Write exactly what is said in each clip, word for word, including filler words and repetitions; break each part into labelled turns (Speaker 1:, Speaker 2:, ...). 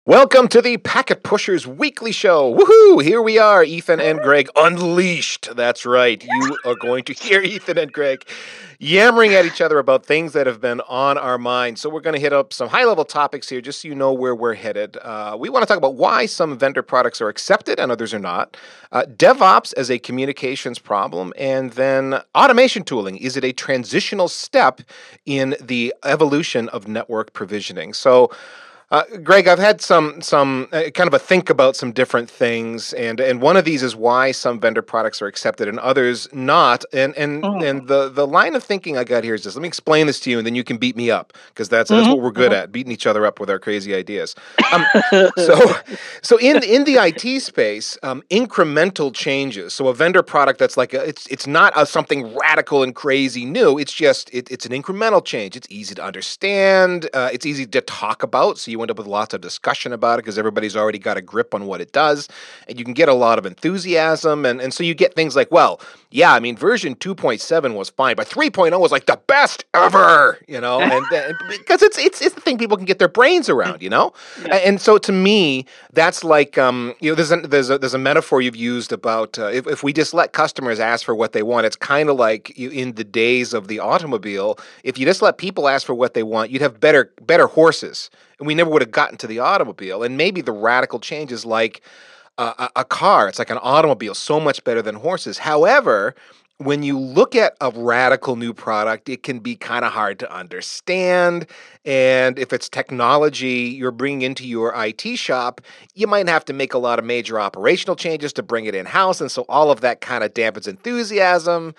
Speaker 1: Welcome to the Packet Pushers Weekly Show. Woohoo! Here we are, Ethan and Greg unleashed. That's right. You are going to hear Ethan and Greg yammering at each other about things that have been on our minds. So we're going to hit up some high-level topics here just so you know where we're headed. Uh, we want to talk about why some vendor products are accepted and others are not. Uh, DevOps as a communications problem. And then automation tooling. Is it a transitional step in the evolution of network provisioning? So Uh, Greg, I've had some some uh, kind of a think about some different things, and, and one of these is why some vendor products are accepted and others not. And and
Speaker 2: Mm.
Speaker 1: and the, the line of thinking I got here is this. Let me explain this to you, and then you can beat me up because that's that's
Speaker 2: Mhm,
Speaker 1: what we're good
Speaker 2: mhm.
Speaker 1: at, beating each other up with our crazy ideas. Um, so so in in the I T space, um, incremental changes. So a vendor product that's like a, it's it's not a, something radical and crazy new. It's just it, it's an incremental change. It's easy to understand. Uh, it's easy to talk about. So you end up with lots of discussion about it because everybody's already got a grip on what it does, and you can get a lot of enthusiasm. And and so you get things like, well, yeah, I mean, version two point seven was fine, but three point oh was like the best ever, you know, and uh, because it's it's it's the thing people can get their brains around, you know.
Speaker 2: Yeah.
Speaker 1: A- And so to me, that's like um, you know, there's a, there's a there's a metaphor you've used about uh, if if we just let customers ask for what they want, it's kind of like you, in the days of the automobile. If you just let people ask for what they want, you'd have better better horses, and we never would have gotten to the automobile. And maybe the radical changes like uh, a, a car. It's like an automobile, so much better than horses. However, when you look at a radical new product, it can be kind of hard to understand. And if it's technology you're bringing into your I T shop, you might have to make a lot of major operational changes to bring it in house. And so all of that kind of dampens enthusiasm.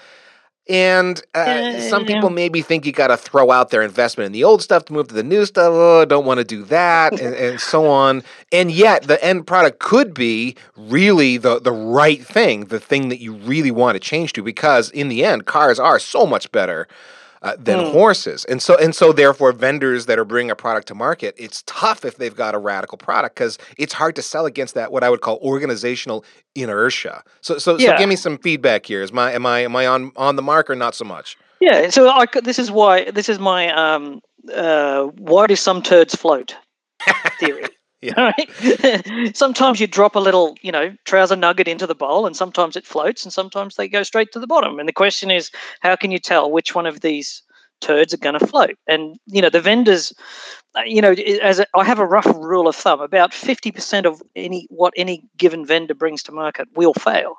Speaker 1: And uh, some
Speaker 2: Yeah.
Speaker 1: people maybe think you got to throw out their investment in the old stuff to move to the new stuff. Oh, don't want to do that, and, and so on. And yet, the end product could be really the the right thing, the thing that you really want to change to, because in the end, cars are so much better uh, than
Speaker 2: Mm.
Speaker 1: horses. And so and so therefore vendors that are bringing a product to market, it's tough if they've got a radical product because it's hard to sell against that what I would call organizational inertia. So so so
Speaker 2: Yeah.
Speaker 1: give me some feedback here. Is my am I am I on on the mark or not so much?
Speaker 2: Yeah. So I could, this is why this is my um uh why do some turds float theory.
Speaker 1: Yeah.
Speaker 2: All right. Sometimes you drop a little, you know, trouser nugget into the bowl, and sometimes it floats, and sometimes they go straight to the bottom. And the question is, how can you tell which one of these turds are going to float? And you know, the vendors, uh, you know, i- as a, I have a rough rule of thumb, about fifty percent of any what any given vendor brings to market will fail.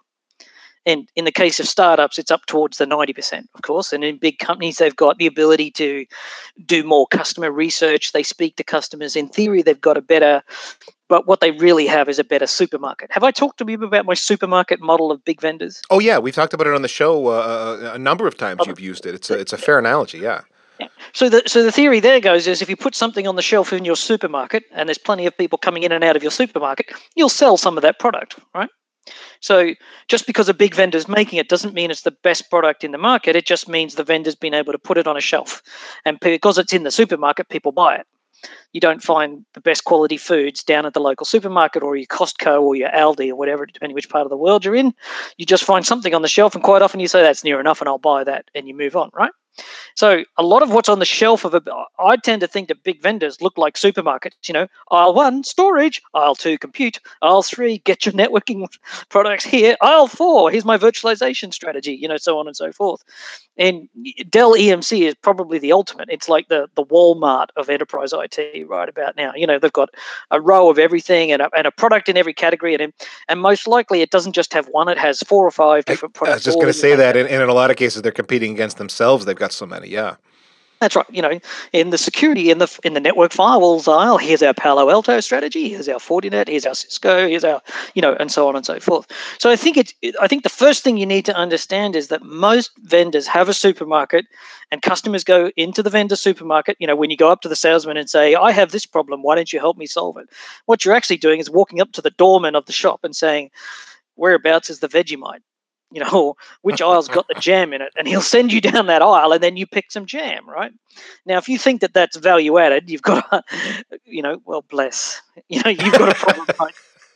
Speaker 2: And in the case of startups, it's up towards the ninety percent, of course. And in big companies, they've got the ability to do more customer research. They speak to customers. In theory, they've got a better, but what they really have is a better supermarket. Have I talked to you about my supermarket model of big vendors?
Speaker 1: Oh yeah, we've talked about it on the show uh, a number of times.
Speaker 2: Oh,
Speaker 1: You've used it. It's a it's a fair analogy. Yeah.
Speaker 2: yeah. So the so the theory there goes is if you put something on the shelf in your supermarket and there's plenty of people coming in and out of your supermarket, you'll sell some of that product, right? So just because a big vendor's making it doesn't mean it's the best product in the market. It just means the vendor's been able to put it on a shelf. And because it's in the supermarket, people buy it. You don't find the best quality foods down at the local supermarket or your Costco or your Aldi or whatever, depending which part of the world you're in. You just find something on the shelf, and quite often you say, that's near enough and I'll buy that, and you move on, right? So a lot of what's on the shelf of a, I tend to think that big vendors look like supermarkets. You know, aisle one, storage; aisle two, compute; aisle three, get your networking products here; aisle four, here's my virtualization strategy. You know, so on and so forth. And Dell E M C is probably the ultimate. It's like the the Walmart of enterprise I T right about now. You know, they've got a row of everything and a, and a product in every category, and and most likely it doesn't just have one; it has four or five
Speaker 1: I,
Speaker 2: different
Speaker 1: I was
Speaker 2: products
Speaker 1: just
Speaker 2: all
Speaker 1: going
Speaker 2: in
Speaker 1: to
Speaker 2: the
Speaker 1: say
Speaker 2: same
Speaker 1: that, and,
Speaker 2: category.
Speaker 1: and in a lot of cases, they're competing against themselves. They've got so many. Yeah.
Speaker 2: That's right. You know, in the security, in the in the network firewalls aisle, here's our Palo Alto strategy. Here's our Fortinet. Here's our Cisco. Here's our, you know, and so on and so forth. So I think it's. I think the first thing you need to understand is that most vendors have a supermarket, and customers go into the vendor supermarket. You know, when you go up to the salesman and say, "I have this problem. Why don't you help me solve it?" What you're actually doing is walking up to the doorman of the shop and saying, "Whereabouts is the Vegemite? You know, or which aisle's got the jam in it?" And he'll send you down that aisle, and then you pick some jam, right? Now, if you think that that's value added, you've got a, you know, well, bless, you know, you've got a problem, right?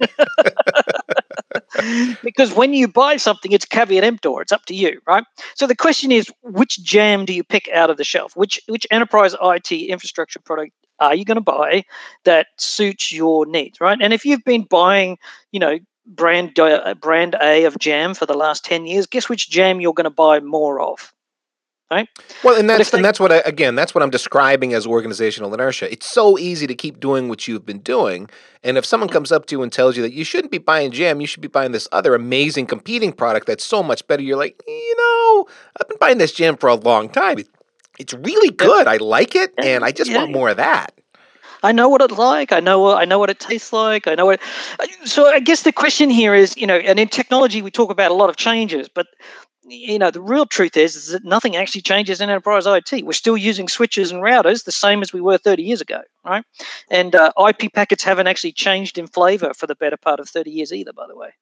Speaker 2: Because when you buy something, it's caveat emptor. It's up to you, right? So the question is, which jam do you pick out of the shelf? Which which enterprise I T infrastructure product are you going to buy that suits your needs, right? And if you've been buying, you know, brand uh, brand A of jam for the last ten years, guess which jam you're going to buy more of, right?
Speaker 1: Well, and
Speaker 2: But
Speaker 1: that's
Speaker 2: if they,
Speaker 1: and that's what I, again, that's what I'm describing as organizational inertia. It's so easy to keep doing what you've been doing, and if someone comes up to you and tells you that you shouldn't be buying jam, you should be buying this other amazing competing product that's so much better, you're like, you know, I've been buying this jam for a long time. It, it's really
Speaker 2: yep,
Speaker 1: good. I like it,
Speaker 2: yeah,
Speaker 1: and I just
Speaker 2: yeah,
Speaker 1: want more of that.
Speaker 2: I know what it's like. I know. I know what it tastes like. I know what. So I guess the question here is, you know, and in technology we talk about a lot of changes, but you know, the real truth is, is that nothing actually changes in enterprise I T. We're still using switches and routers the same as we were thirty years ago, right? And uh, I P packets haven't actually changed in flavor for the better part of thirty years either, by the way.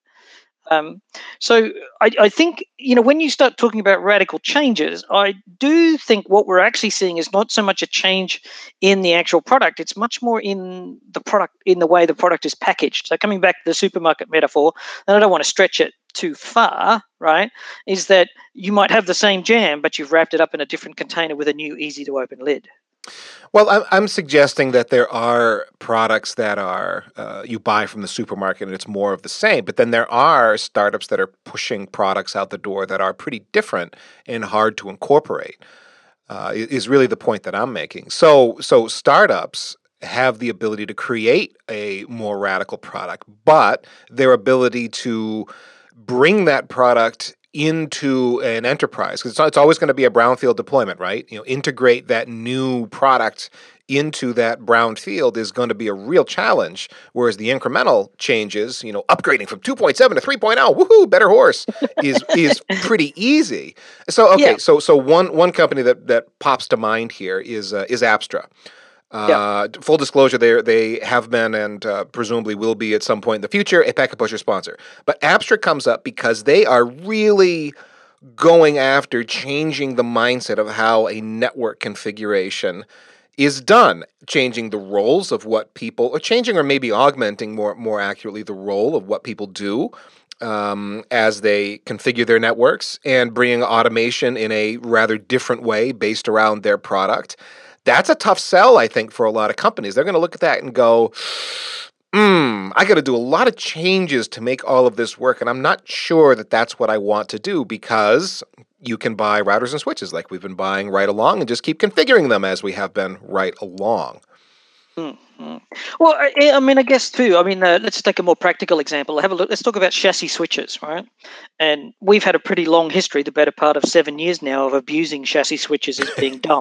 Speaker 2: Um, so I, I think, you know, when you start talking about radical changes, I do think what we're actually seeing is not so much a change in the actual product. It's much more in the product, in the way the product is packaged. So coming back to the supermarket metaphor, and I don't want to stretch it too far, right, is that you might have the same jam, but you've wrapped it up in a different container with a new easy to open lid.
Speaker 1: Well, I'm, I'm suggesting that there are products that are uh, you buy from the supermarket and it's more of the same, but then there are startups that are pushing products out the door that are pretty different and hard to incorporate. Uh, is really the point that I'm making. So, so startups have the ability to create a more radical product, but their ability to bring that product into an enterprise, because it's, it's always going to be a brownfield deployment, right? You know, integrate that new product into that brownfield is going to be a real challenge. Whereas the incremental changes, you know, upgrading from two point seven to three point oh, woohoo, better horse, is is pretty easy. So
Speaker 2: Yeah.
Speaker 1: okay, so so one one company that that pops to mind here is uh, is Apstra.
Speaker 2: Yeah.
Speaker 1: Uh, full disclosure, they they have been and uh, presumably will be at some point in the future a Packet Pusher sponsor. But Apstra comes up because they are really going after changing the mindset of how a network configuration is done, changing the roles of what people, or changing or maybe augmenting more more accurately the role of what people do um, as they configure their networks, and bringing automation in a rather different way based around their product. That's a tough sell, I think, for a lot of companies. They're going to look at that and go, hmm, I got to do a lot of changes to make all of this work, and I'm not sure that that's what I want to do, because you can buy routers and switches like we've been buying right along and just keep configuring them as we have been right along.
Speaker 2: Mm-hmm. Well, I, I mean, I guess too. I mean, uh, let's take a more practical example. Have a look. Let's talk about chassis switches, right? And we've had a pretty long history, the better part of seven years now, of abusing chassis switches as being dumb.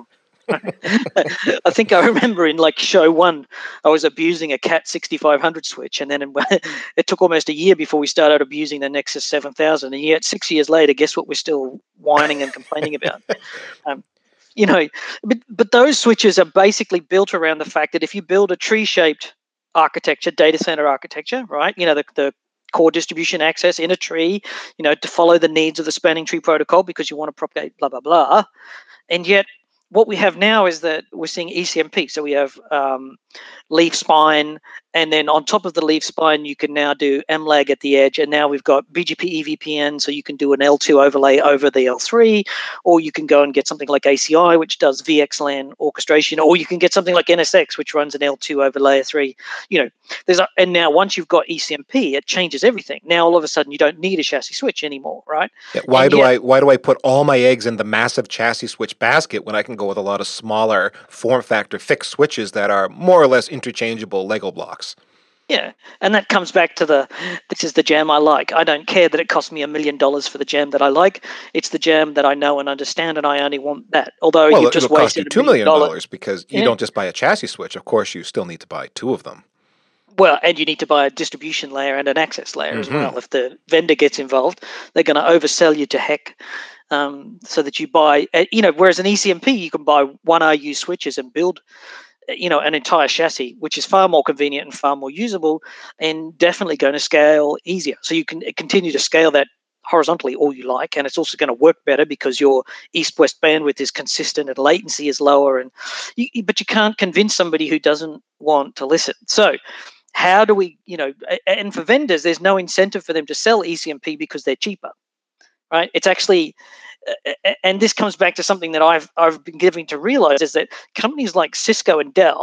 Speaker 2: I think I remember in like show one, I was abusing a Cat sixty-five hundred switch, and then it took almost a year before we started abusing the Nexus seven thousand. And yet, six years later, guess what? We're still whining and complaining about. Um, you know, but but those switches are basically built around the fact that if you build a tree-shaped architecture, data center architecture, right? You know, the the core distribution access in a tree, you know, to follow the needs of the spanning tree protocol because you want to propagate blah blah blah, and yet what we have now is that we're seeing E C M P. So we have um, leaf spine, and then on top of the leaf spine, you can now do M lag at the edge. And now we've got B G P E V P N, so you can do an L two overlay over the L three, or you can go and get something like A C I, which does V X LAN orchestration, or you can get something like N S X, which runs an L two over layer three. You know, there's a, and now once you've got E C M P, it changes everything. Now all of a sudden you don't need a chassis switch anymore, right?
Speaker 1: Yeah, why
Speaker 2: And
Speaker 1: do
Speaker 2: yet,
Speaker 1: I why do I put all my eggs in the massive chassis switch basket when I can go with a lot of smaller form factor fixed switches that are more or less interchangeable Lego blocks?
Speaker 2: yeah, and that comes back to the, this is the jam I like. I don't care that it cost me a million dollars for the jam that I like. It's the jam that I know and understand, and I only want that. Although
Speaker 1: Well,
Speaker 2: you've just
Speaker 1: it'll cost you
Speaker 2: wasted a
Speaker 1: two
Speaker 2: million
Speaker 1: million
Speaker 2: dollars.
Speaker 1: dollars because you
Speaker 2: Yeah.
Speaker 1: don't just buy a chassis switch. Of course, you still need to buy two of them.
Speaker 2: Well, and you need to buy a distribution layer and an access layer as
Speaker 1: Mm-hmm.
Speaker 2: well. If the vendor gets involved, they're going to oversell you to heck, um, so that you buy, uh, you know, whereas an E C M P, you can buy one R U switches and build, uh, you know, an entire chassis, which is far more convenient and far more usable, and definitely going to scale easier. So you can continue to scale that horizontally all you like, and it's also going to work better because your east-west bandwidth is consistent and latency is lower. And you, but you can't convince somebody who doesn't want to listen. So how do we, you know, and for vendors, there's no incentive for them to sell E C M P because they're cheaper, right? It's actually, and this comes back to something that I've I've been giving to realize, is that companies like Cisco and Dell,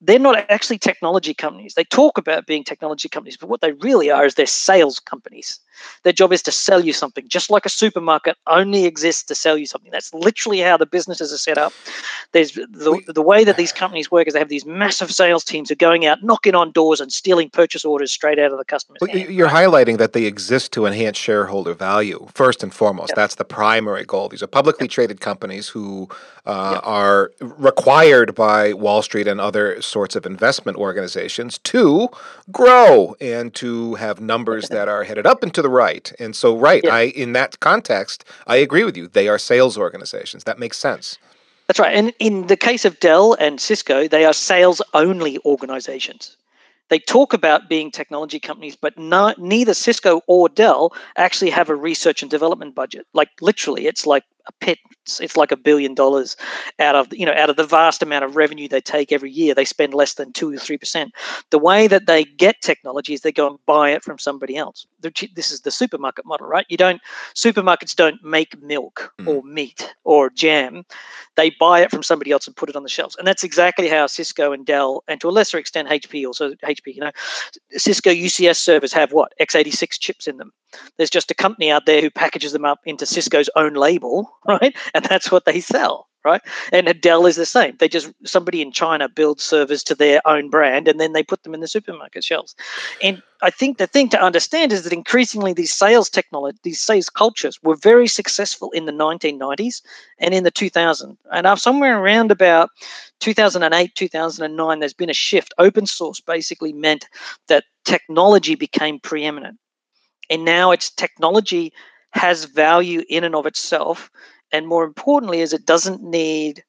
Speaker 2: they're not actually technology companies. They talk about being technology companies, but what they really are is they're sales companies. Their job is to sell you something, just like a supermarket only exists to sell you something. That's literally how the businesses are set up. There's the,
Speaker 1: We,
Speaker 2: the way that these companies work is they have these massive sales teams who are going out, knocking on doors and stealing purchase orders straight out of the customer's
Speaker 1: Well,
Speaker 2: hand.
Speaker 1: you're
Speaker 2: Right?
Speaker 1: highlighting that they exist to enhance shareholder value, first and foremost.
Speaker 2: Yep.
Speaker 1: That's the primary goal. These are publicly
Speaker 2: Yep.
Speaker 1: traded companies who uh,
Speaker 2: Yep.
Speaker 1: are required by Wall Street and other sorts of investment organizations to grow and to have numbers that are headed up and to the right. And so, right,
Speaker 2: Yep.
Speaker 1: I in that context, I agree with you. They are sales organizations. That makes sense.
Speaker 2: That's right. And in the case of Dell and Cisco, they are sales-only organizations. They talk about being technology companies, but not, neither Cisco or Dell actually have a research and development budget. Like literally, it's like a pit. It's, it's like a billion dollars out of you know out of the vast amount of revenue they take every year. They spend less than two or three percent. The way that they get technology is they go and buy it from somebody else. This is the supermarket model, right? You don't supermarkets don't make milk
Speaker 1: Mm.
Speaker 2: or meat or jam. They buy it from somebody else and put it on the shelves. And that's exactly how Cisco and Dell, and to a lesser extent H P, also H P, you know, Cisco U C S servers have what? x eighty-six chips in them. There's just a company out there who packages them up into Cisco's own label, right? And that's what they sell, right? And Dell is the same. They just, somebody in China builds servers to their own brand and then they put them in the supermarket shelves. And I think the thing to understand is that increasingly these sales technology, these sales cultures were very successful in the nineteen nineties and in the two thousands. And somewhere around about two thousand eight, two thousand nine, there's been a shift. Open source basically meant that technology became preeminent. And now it's technology has value in and of itself. And more importantly, is it doesn't need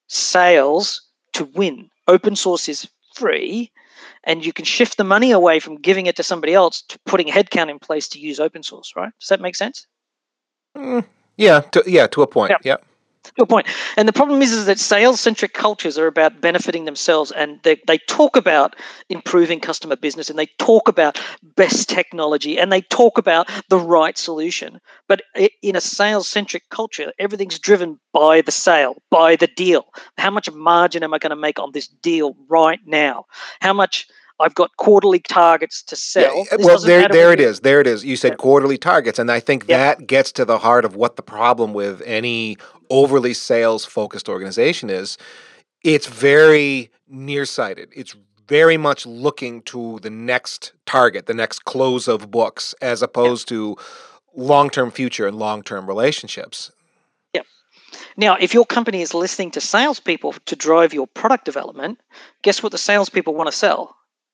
Speaker 2: sales to win. Open source is free, and you can shift the money away from giving it to somebody else to putting headcount in place to use open source, right? Does that make sense?
Speaker 1: Mm, yeah, to, yeah, to a point.
Speaker 2: Yeah.
Speaker 1: Yeah.
Speaker 2: To a point. And the problem is, is that sales-centric cultures are about benefiting themselves, and they, they talk about improving customer business, and they talk about best technology, and they talk about the right solution. But in a sales-centric culture, everything's driven by the sale, by the deal. How much margin am I going to make on this deal right now? How much... I've got quarterly targets to sell.
Speaker 1: Yeah,
Speaker 2: This
Speaker 1: well,
Speaker 2: doesn't
Speaker 1: there,
Speaker 2: matter
Speaker 1: there
Speaker 2: whether
Speaker 1: it is. There it is. You said
Speaker 2: Yep.
Speaker 1: quarterly targets, and I think
Speaker 2: Yep.
Speaker 1: that gets to the heart of what the problem with any overly sales-focused organization is. It's very nearsighted. It's very much looking to the next target, the next close of books, as opposed to long-term future and long-term relationships.
Speaker 2: Yep. Now, if your company is listening to salespeople to drive your product development, guess what the salespeople want to sell?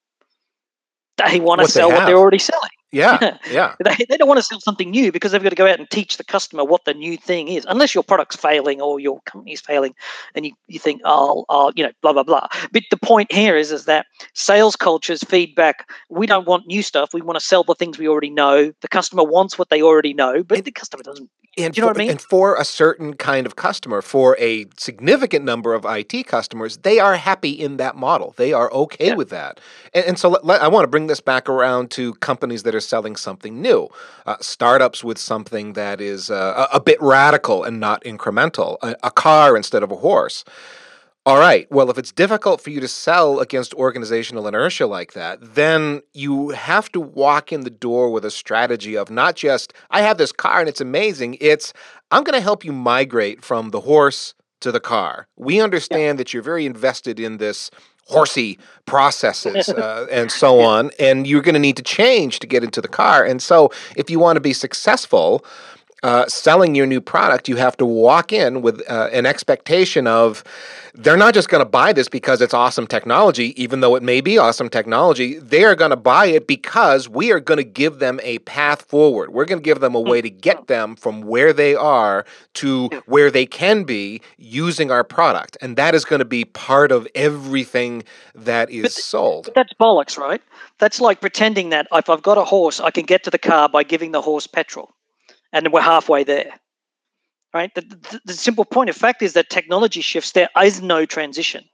Speaker 2: They want to
Speaker 1: What they
Speaker 2: sell what they're
Speaker 1: have.
Speaker 2: already selling.
Speaker 1: Yeah, yeah.
Speaker 2: They, they don't want to sell something new because they've got to go out and teach the customer what the new thing is, unless your product's failing or your company's failing and you, you think, oh, oh, you know, blah, blah, blah. But the point here is, is that sales cultures feedback, we don't want new stuff. We want to sell the things we already know. The customer wants what they already know, but the customer doesn't.
Speaker 1: And
Speaker 2: Do you know
Speaker 1: for,
Speaker 2: what I mean?
Speaker 1: and for a certain kind of customer, for a significant number of I T customers, they are happy in that model. They are okay
Speaker 2: Yeah.
Speaker 1: with that. And, and so let, let, I want to bring this back around to companies that are selling something new, uh, startups with something that is uh, a, a bit radical and not incremental, a, a car instead of a horse. All right. Well, if it's difficult for you to sell against organizational inertia like that, then you have to walk in the door with a strategy of not just, I have this car and it's amazing. It's, I'm going to help you migrate from the horse to the car. We understand yeah. that you're very invested in this horsey processes uh, and so
Speaker 2: Yeah.
Speaker 1: on, and you're going to need to change to get into the car. And so if you want to be successful, Uh, selling your new product, you have to walk in with uh, an expectation of they're not just going to buy this because it's awesome technology, even though it may be awesome technology. They are going to buy it because we are going to give them a path forward. We're going to give them a way to get them from where they are to where they can be using our product. And that is going to be part of everything that is
Speaker 2: but,
Speaker 1: sold.
Speaker 2: But that's bollocks, right? That's like pretending that if I've got a horse, I can get to the car by giving the horse petrol. And we're halfway there, right? The, the, the simple point of fact is that technology shifts. There is no transition.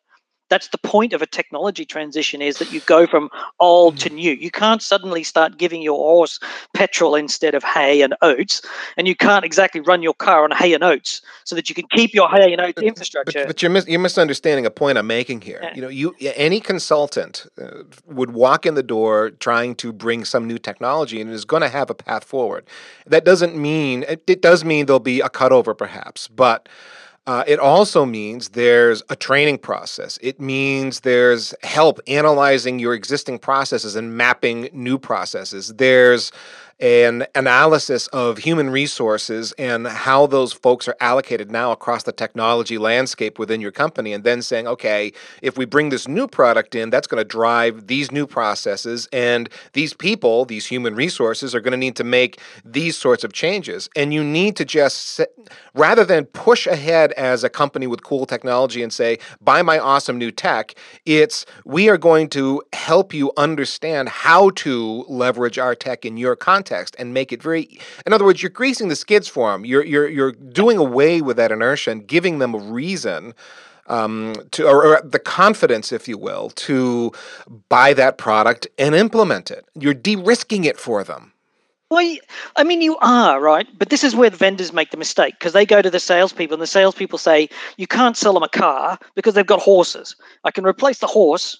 Speaker 2: That's the point of a technology transition, is that you go from old to new. You can't suddenly start giving your horse petrol instead of hay and oats, and you can't exactly run your car on hay and oats so that you can keep your hay and oats
Speaker 1: But but,
Speaker 2: infrastructure.
Speaker 1: but you're mis- you're misunderstanding a point I'm making here.
Speaker 2: Yeah.
Speaker 1: You know, you any consultant uh, would walk in the door trying to bring some new technology and is going to have a path forward. That doesn't mean it, it does mean there'll be a cutover, perhaps, but uh, it also means there's a training process. It means there's help analyzing your existing processes and mapping new processes. There's an analysis of human resources and how those folks are allocated now across the technology landscape within your company, and then saying, okay, if we bring this new product in, that's going to drive these new processes, and these people, these human resources, are going to need to make these sorts of changes. And you need to just, sit, rather than push ahead as a company with cool technology and say, buy my awesome new tech, it's we are going to help you understand how to leverage our tech in your context and make it very, in other words, you're greasing the skids for them. You're you're you're doing away with that inertia and giving them a reason um, to, or, or the confidence, if you will, to buy that product and implement it. You're de-risking it for them.
Speaker 2: Well, I mean, you are, right? But this is where the vendors make the mistake, because they go to the salespeople and the salespeople say, you can't sell them a car because they've got horses. I can replace the horse,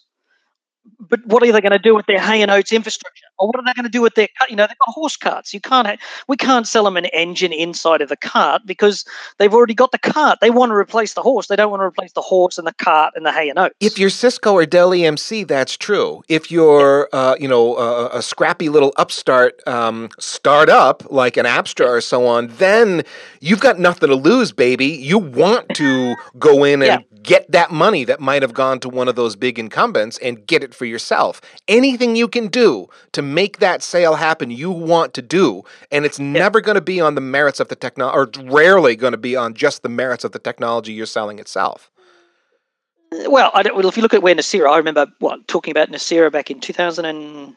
Speaker 2: but what are they going to do with their hay and oats infrastructure? Or what are they going to do with their, you know, they've got horse carts. You can't, ha- we can't sell them an engine inside of the cart because they've already got the cart. They want to replace the horse. They don't want to replace the horse and the cart and the hay and oats.
Speaker 1: If you're Cisco or Dell E M C, that's true. If you're, uh, you know, a, a scrappy little upstart um, startup like an Apstra or so on, then you've got nothing to lose, baby. You want to go in and
Speaker 2: Yeah.
Speaker 1: get that money that might have gone to one of those big incumbents and get it for yourself. Anything you can do to make that sale happen, you want to do, and it's never going to be on the merits of the technology, or rarely going to be on just the merits of the technology you're selling itself.
Speaker 2: Well, I don't, well, if you look at where Nicira, I remember what talking about Nicira back in two thousand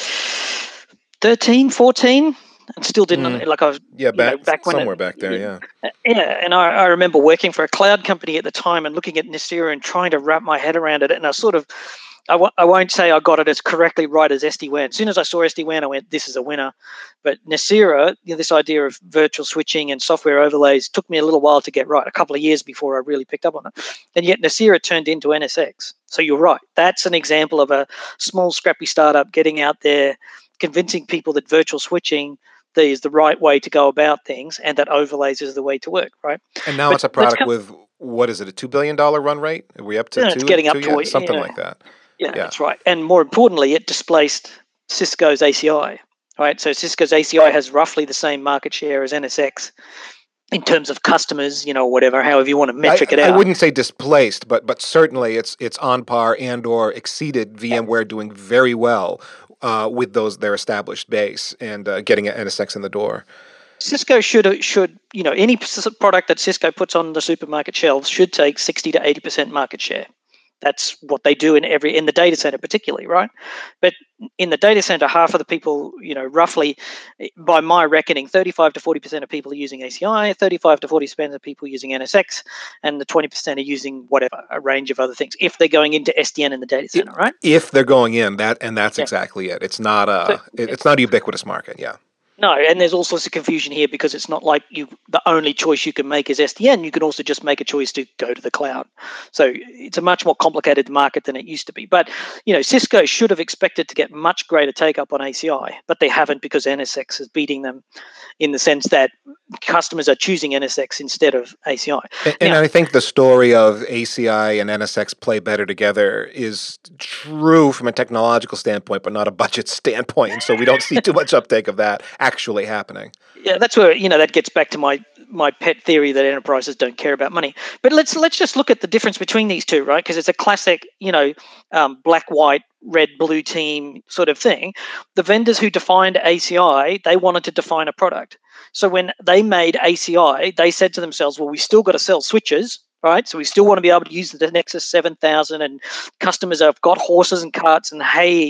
Speaker 2: thirteen, fourteen, and still didn't
Speaker 1: Mm.
Speaker 2: like I was
Speaker 1: Yeah, back,
Speaker 2: know, back when
Speaker 1: somewhere
Speaker 2: it,
Speaker 1: back there, yeah.
Speaker 2: Yeah, and I, I remember working for a cloud company at the time and looking at Nicira and trying to wrap my head around it, and I sort of, I w- I won't say I got it as correctly right as S D WAN. As soon as I saw S D WAN, I went, this is a winner. But Nicira, you know, this idea of virtual switching and software overlays took me a little while to get right, a couple of years before I really picked up on it. And yet Nicira turned into N S X. So you're right. That's an example of a small, scrappy startup getting out there, convincing people that virtual switching is the right way to go about things and that overlays is the way to work, right?
Speaker 1: And now
Speaker 2: But
Speaker 1: it's a
Speaker 2: let's
Speaker 1: product
Speaker 2: come-
Speaker 1: with, what is it, a two billion dollars run rate? Are we up to
Speaker 2: Yeah,
Speaker 1: two?
Speaker 2: it's getting up
Speaker 1: two
Speaker 2: to
Speaker 1: yet?
Speaker 2: it,
Speaker 1: Something
Speaker 2: yeah.
Speaker 1: like that.
Speaker 2: Yeah,
Speaker 1: Yeah.
Speaker 2: that's right. And more importantly, it displaced Cisco's A C I, right? So Cisco's A C I has roughly the same market share as N S X in terms of customers, you know, whatever, however you want to metric
Speaker 1: I,
Speaker 2: it
Speaker 1: I
Speaker 2: out.
Speaker 1: wouldn't say displaced, but but certainly it's it's on par and or exceeded VMware doing very well uh, with those their established base and uh, getting N S X in the door.
Speaker 2: Cisco should should you know any product that Cisco puts on the supermarket shelves should take sixty to eighty percent market share. That's what they do in every in the data center, particularly, right? But in the data center, half of the people, you know, roughly, by my reckoning, thirty-five to forty percent of people are using A C I, thirty-five to forty percent of people using N S X, and the twenty percent are using whatever, a range of other things. If they're going into S D N in the data center, right?
Speaker 1: If they're going in, that and that's
Speaker 2: Yeah.
Speaker 1: exactly it. It's not a
Speaker 2: So-
Speaker 1: it- it's not a ubiquitous market. Yeah.
Speaker 2: No, and there's all sorts of confusion here because it's not like you the only choice you can make is S D N. You can also just make a choice to go to the cloud. So it's a much more complicated market than it used to be. But you know, Cisco should have expected to get much greater take up on A C I, but they haven't because N S X is beating them in the sense that customers are choosing N S X instead of A C I.
Speaker 1: And, and
Speaker 2: Now-
Speaker 1: I think the story of A C I and N S X play better together is true from a technological standpoint, but not a budget standpoint. And so we don't see too much uptake of that actually happening.
Speaker 2: Yeah, that's where, you know, that gets back to my my pet theory that enterprises don't care about money. But let's let's just look at the difference between these two, right? Because it's a classic, you know, um, black, white, red, blue team sort of thing. The vendors who defined A C I, they wanted to define a product. So when they made A C I, they said to themselves, well, we still got to sell switches, right? So we still want to be able to use the Nexus seven thousand, and customers have got horses and carts and hay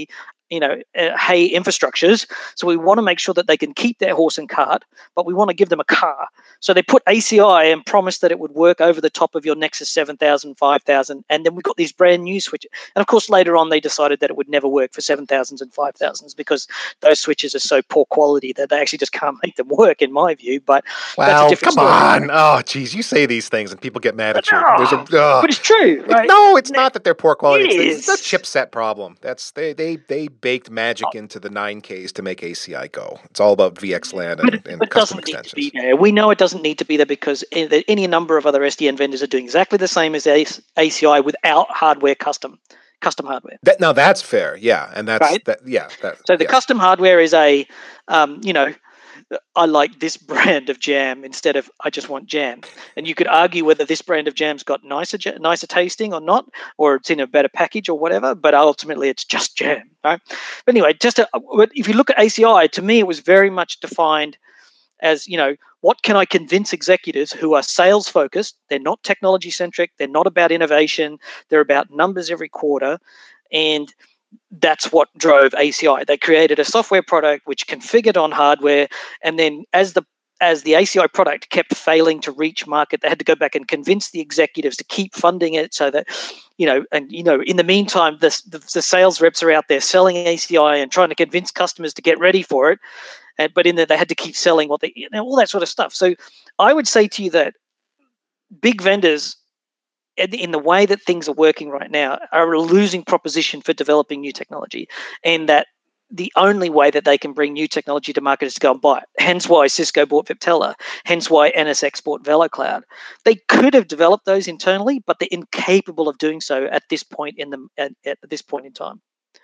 Speaker 2: you know, uh, hay infrastructures. So we want to make sure that they can keep their horse and cart, but we want to give them a car. So they put A C I and promised that it would work over the top of your Nexus seven thousand, five thousand, and then we got these brand new switches. And of course, later on, they decided that it would never work for seven thousands and five thousands because those switches are so poor quality that they actually just can't make them work, in my view. But that's a
Speaker 1: Well,
Speaker 2: different
Speaker 1: come
Speaker 2: story.
Speaker 1: on. Oh, geez, you say these things and people get mad at you. There's a
Speaker 2: No,
Speaker 1: oh.
Speaker 2: but it's true,
Speaker 1: It's,
Speaker 2: right?
Speaker 1: no, it's not that they're poor quality.
Speaker 2: It
Speaker 1: It's, it's a
Speaker 2: is.
Speaker 1: chipset problem. That's they they they baked magic into the nine Ks to make A C I go. It's all about V X LAN
Speaker 2: But
Speaker 1: and,
Speaker 2: it,
Speaker 1: and
Speaker 2: but it
Speaker 1: custom
Speaker 2: doesn't need to
Speaker 1: extensions.
Speaker 2: be there. We know it doesn't need to be there because in- any number of other S D N vendors are doing exactly the same as A C I without hardware custom custom hardware.
Speaker 1: That now that's fair, yeah, and that's
Speaker 2: Right.
Speaker 1: that, yeah. That
Speaker 2: So the
Speaker 1: yes.
Speaker 2: custom hardware is a, um, you know, I like this brand of jam instead of I just want jam. And you could argue whether this brand of jam's got nicer ja- nicer tasting or not, or it's in a better package or whatever. But ultimately, it's just jam, right? But anyway, just a, if you look at A C I, to me, it was very much defined as, you know, what can I convince executives who are sales focused? They're not technology centric. They're not about innovation. They're about numbers every quarter, and that's what drove A C I. They created a software product which configured on hardware, and then as the as the A C I product kept failing to reach market, they had to go back and convince the executives to keep funding it so that, you know, and, you know, in the meantime, the, the, the sales reps are out there selling A C I and trying to convince customers to get ready for it. And, but in that, they had to keep selling what they, you know, all that sort of stuff. So I would say to you that big vendors, in the way that things are working right now, are a losing proposition for developing new technology, and that the only way that they can bring new technology to market is to go and buy it. Hence why Cisco bought Viptela. Hence why N S X bought VeloCloud. They could have developed those internally, but they're incapable of doing so at this point in the at, at this point in time.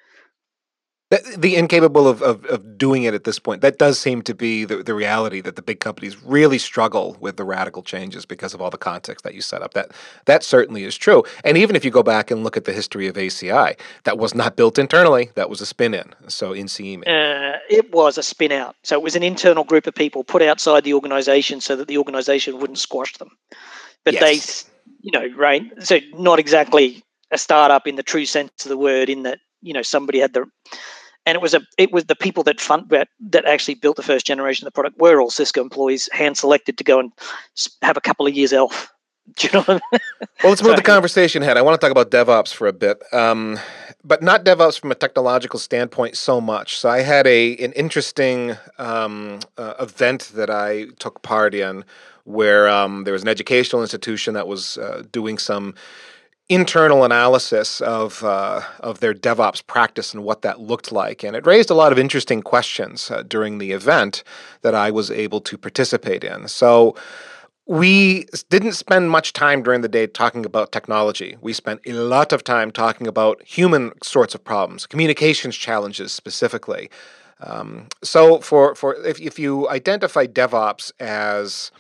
Speaker 1: The, the incapable of, of, of doing it at this point. That does seem to be the, the reality, that the big companies really struggle with the radical changes because of all the context that you set up. That that certainly is true. And even if you go back and look at the history of A C I, that was not built internally. That was a spin-in. So in Insieme.
Speaker 2: Uh, it was a spin out. So it was an internal group of people put outside the organization so that the organization wouldn't squash them. But
Speaker 1: Yes.
Speaker 2: they, you know, right? So not exactly a startup in the true sense of the word, in that, you know, somebody had the, and it was a, it was the people that fund that, that actually built the first generation of the product were all Cisco employees, hand selected to go and have a couple of years elf. Do you know what I mean?
Speaker 1: Well, let's move
Speaker 2: So-
Speaker 1: the conversation ahead. I want to talk about DevOps for a bit, um, but not DevOps from a technological standpoint so much. So I had a an interesting um, uh, event that I took part in where um, there was an educational institution that was uh, doing some internal analysis of uh, of their DevOps practice and what that looked like, and it raised a lot of interesting questions uh, during the event that I was able to participate in. So we didn't spend much time during the day talking about technology. We spent a lot of time talking about human sorts of problems, communications challenges specifically. Um, so for for if if you identify DevOps as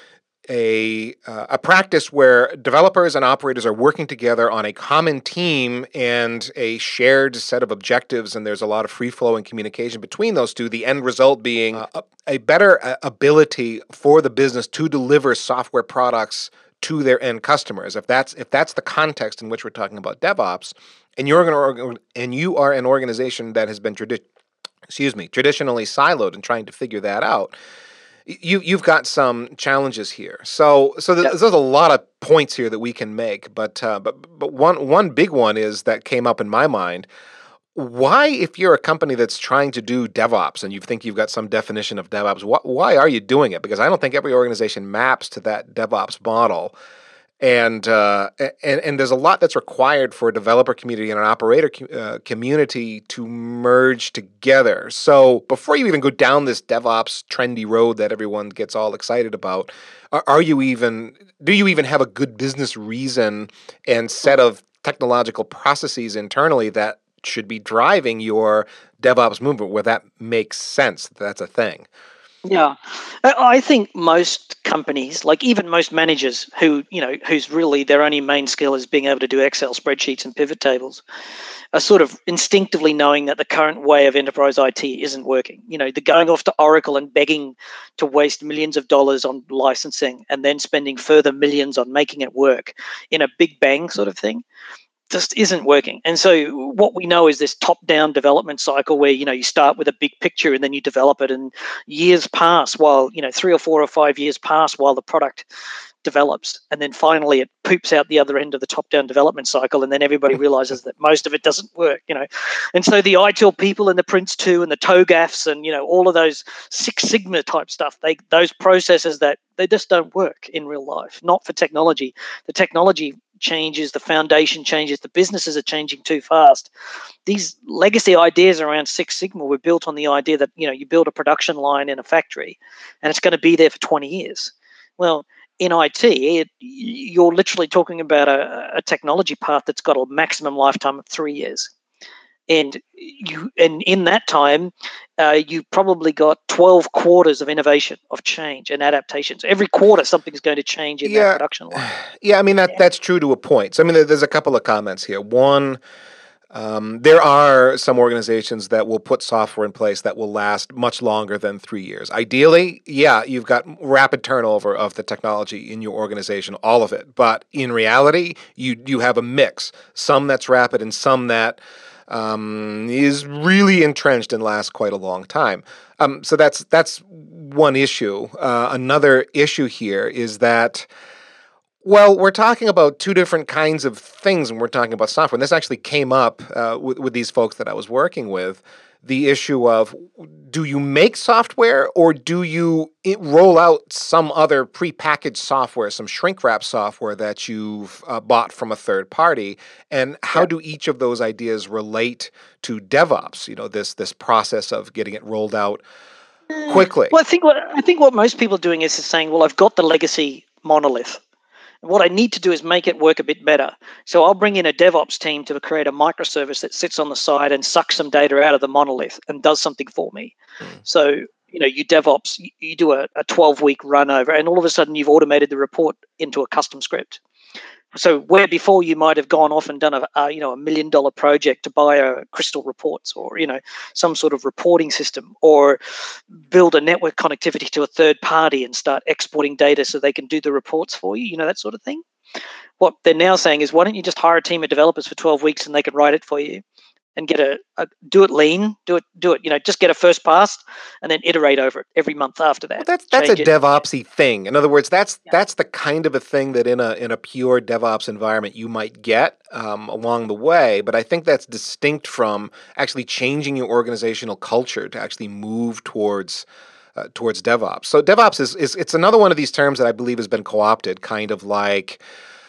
Speaker 1: a uh, a practice where developers and operators are working together on a common team and a shared set of objectives, and there's a lot of free flowing communication between those two, the end result being uh, a, a better uh, ability for the business to deliver software products to their end customers. If that's if that's the context in which we're talking about DevOps, and you're an and you are an organization that has been tradi- excuse me traditionally siloed and trying to figure that out, you you've got some challenges here. So so there's,
Speaker 2: Yep.
Speaker 1: there's a lot of points here that we can make, but uh, but but one one big one is that came up in my mind. Why, if you're a company that's trying to do DevOps and you think you've got some definition of DevOps, wh- why are you doing it? Because I don't think every organization maps to that DevOps model. And uh, and and there's a lot that's required for a developer community and an operator co- uh, community to merge together. So before you even go down this DevOps trendy road that everyone gets all excited about, are, are you even do you even have a good business reason and set of technological processes internally that should be driving your DevOps movement where that makes sense? That's a thing.
Speaker 2: Yeah, I I think most companies, like even most managers who, you know, whose really their only main skill is being able to do Excel spreadsheets and pivot tables, are sort of instinctively knowing that the current way of enterprise I T isn't working. You know, they're going off to Oracle and begging to waste millions of dollars on licensing and then spending further millions on making it work in a big bang sort of thing. just isn't working. And so what we know is this top-down development cycle where, you know, you start with a big picture and then you develop it, and years pass while, you know, three or four or five years pass while the product develops, and then finally it poops out the other end of the top-down development cycle, and then everybody realizes that most of it doesn't work, you know. And so the I T I L people and the Prince two and the TOGAFs and, you know, all of those Six Sigma type stuff, they those processes that they just don't work in real life, not for technology. The technology changes, the foundation changes, the businesses are changing too fast. These legacy ideas around Six Sigma were built on the idea that, you know, you build a production line in a factory and it's going to be there for twenty years. Well, in I T, it, you're literally talking about a, a technology path that's got a maximum lifetime of three years. And you, and in that time, uh, you've probably got twelve quarters of innovation, of change and adaptations. Every quarter, something's going to change in that
Speaker 1: Yeah,
Speaker 2: production line.
Speaker 1: yeah. I mean that
Speaker 2: Yeah.
Speaker 1: that's true to a point. So I mean, there- there's a couple of comments here. One, um, there are some organizations that will put software in place that will last much longer than three years. Ideally, yeah, you've got rapid turnover of the technology in your organization, all of it. But in reality, you you have a mix. Some that's rapid and some that um, is really entrenched and lasts quite a long time. Um, so that's that's one issue. Uh, another issue here is that, well, we're talking about two different kinds of things when we're talking about software. And this actually came up uh, with, with these folks that I was working with. The issue of, do you make software or do you it roll out some other prepackaged software, some shrink wrap software that you've uh, bought from a third party? And how
Speaker 2: Yeah.
Speaker 1: do each of those ideas relate to DevOps? You know, this this process of getting it rolled out quickly.
Speaker 2: Well, I think what I think what most people are doing is, is saying, well, I've got the legacy monolith. What I need to do is make it work a bit better. So I'll bring in a DevOps team to create a microservice that sits on the side and sucks some data out of the monolith and does something for me.
Speaker 1: Mm.
Speaker 2: So, you know, you DevOps, you, you do a, a twelve-week run over, and all of a sudden you've automated the report into a custom script. So where before you might have gone off and done a, a you know a million dollar project to buy a Crystal Reports or you know some sort of reporting system, or build a network connectivity to a third party and start exporting data so they can do the reports for you, you know that sort of thing. What they're now saying is, why don't you just hire a team of developers for twelve weeks and they can write it for you, and get a, a do it lean, do it, do it, you know, just get a first pass and then iterate over it every month after
Speaker 1: Well,
Speaker 2: that.
Speaker 1: that's that's a
Speaker 2: Change it.
Speaker 1: DevOpsy thing. In other words, that's
Speaker 2: Yeah.
Speaker 1: that's the kind of a thing that in a in a pure DevOps environment you might get um, along the way. But I think that's distinct from actually changing your organizational culture to actually move towards uh, towards DevOps. So DevOps is, is it's another one of these terms that I believe has been co-opted, kind of like,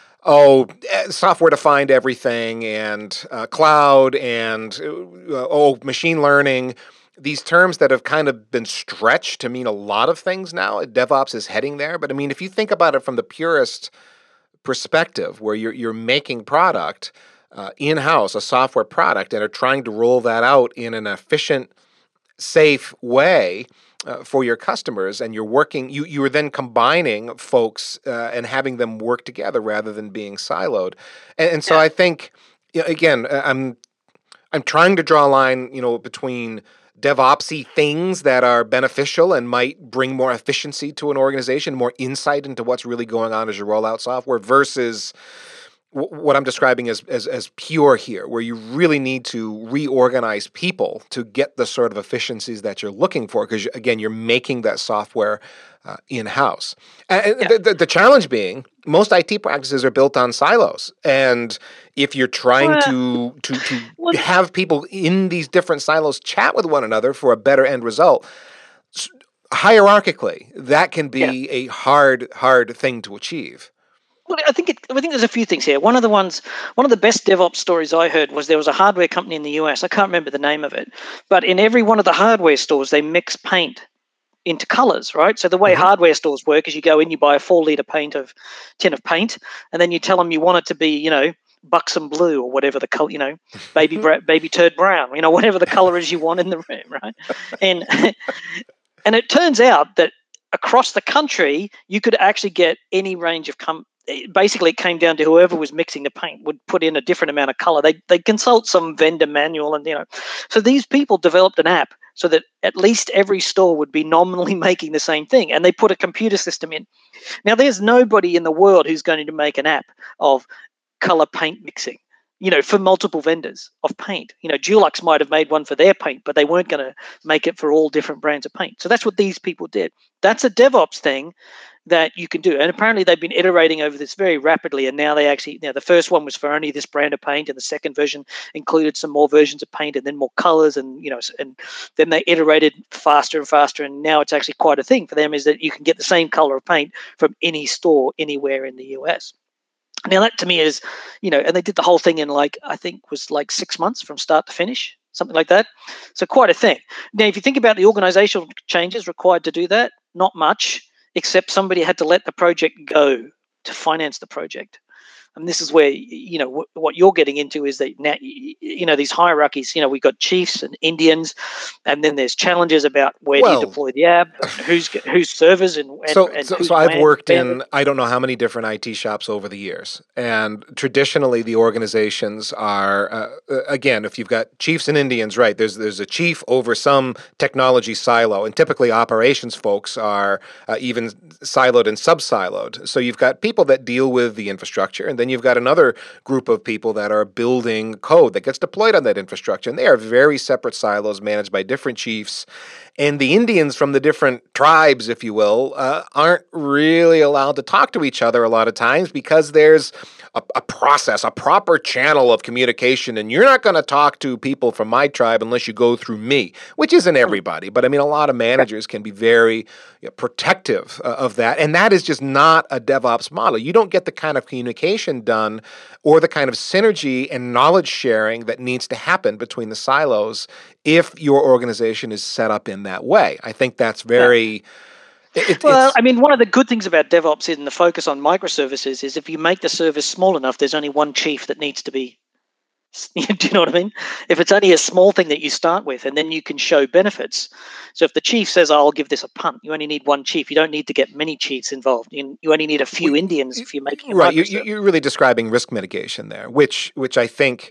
Speaker 1: oh, software defined everything, and uh, cloud, and uh, oh, machine learning. These terms that have kind of been stretched to mean a lot of things now. DevOps is heading there, but I mean, if you think about it from the purest perspective, where you're you're making product uh, in house, a software product, and are trying to roll that out in an efficient, safe way uh, for your customers, and you're working, you you are then combining folks uh, and having them work together rather than being siloed, and, and so
Speaker 2: Yeah.
Speaker 1: I think, you know, again, uh, I'm I'm trying to draw a line, you know, between DevOpsy things that are beneficial and might bring more efficiency to an organization, more insight into what's really going on as you roll out software, versus what I'm describing as, as as pure here, where you really need to reorganize people to get the sort of efficiencies that you're looking for, because again, you're making that software uh, in-house. And
Speaker 2: Yeah.
Speaker 1: the, the, the challenge being, most I T practices are built on silos, and if you're trying
Speaker 2: Well,
Speaker 1: to to to
Speaker 2: well,
Speaker 1: have people in these different silos chat with one another for a better end result, hierarchically, that can
Speaker 2: yeah.
Speaker 1: be a hard hard thing to achieve.
Speaker 2: Well, I think it, I think there's a few things here. One of the ones, one of the best DevOps stories I heard was there was a hardware company in the U S. I can't remember the name of it, but in every one of the hardware stores, they mix paint into colors, right? So the way
Speaker 1: Mm-hmm.
Speaker 2: hardware stores work is you go in, you buy a four liter paint of tin of paint, and then you tell them you want it to be, you know, buxom blue or whatever the color, you know, baby bra- baby turd brown, you know, whatever the color is you want in the room, right? And and it turns out that across the country, you could actually get any range of com- basically it came down to whoever was mixing the paint would put in a different amount of color. They they consult some vendor manual, and you know, so these people developed an app so that at least every store would be nominally making the same thing, and they put a computer system in. Now, there's nobody in the world who's going to make an app of color paint mixing. you know, for multiple vendors of paint. You know, Dulux might have made one for their paint, but they weren't going to make it for all different brands of paint. So that's what these people did. That's a DevOps thing that you can do. And apparently they've been iterating over this very rapidly. And now they actually, you know, the first one was for only this brand of paint, and the second version included some more versions of paint and then more colors. And, you know, and then they iterated faster and faster. And now it's actually quite a thing for them, is that you can get the same color of paint from any store anywhere in the U S. Now that to me is, you know, and they did the whole thing in like, I think was like six months from start to finish, something like that. So quite a thing. Now, if you think about the organizational changes required to do that, not much, except somebody had to let the project go to finance the project. And this is where, you know, w- what you're getting into is that now, you know, these hierarchies, you know, we've got chiefs and Indians, and then there's challenges about where
Speaker 1: Well,
Speaker 2: do you deploy the app, who's whose servers, and, and,
Speaker 1: So,
Speaker 2: and
Speaker 1: so,
Speaker 2: who's
Speaker 1: so I've
Speaker 2: WAN
Speaker 1: worked
Speaker 2: bandwidth.
Speaker 1: in I don't know how many different I T shops over the years, and traditionally the organizations are uh, uh, again, if you've got chiefs and Indians, right? There's there's a chief over some technology silo, and typically operations folks are uh, even siloed and sub-siloed. So you've got people that deal with the infrastructure, and then you've got another group of people that are building code that gets deployed on that infrastructure, and they are very separate silos managed by different chiefs. And the Indians from the different tribes, if you will, uh, aren't really allowed to talk to each other a lot of times because there's a, a process, a proper channel of communication, and you're not going to talk to people from my tribe unless you go through me, which isn't everybody. But I mean, a lot of managers can be very you know, protective uh, of that, and that is just not a DevOps model. You don't get the kind of communication done or the kind of synergy and knowledge sharing that needs to happen between the silos if your organization is set up in that way. I think that's very...
Speaker 2: Yeah.
Speaker 1: It,
Speaker 2: well,
Speaker 1: it's,
Speaker 2: I mean, one of the good things about DevOps and the focus on microservices is if you make the service small enough, there's only one chief that needs to be... Do you know what I mean? If it's only a small thing that you start with, and then you can show benefits. So if the chief says, oh, I'll give this a punt, you only need one chief. You don't need to get many chiefs involved. You, you only need a few
Speaker 1: we,
Speaker 2: Indians if you're making a
Speaker 1: right, you,
Speaker 2: microservice.
Speaker 1: you're really describing risk mitigation there, which which I think...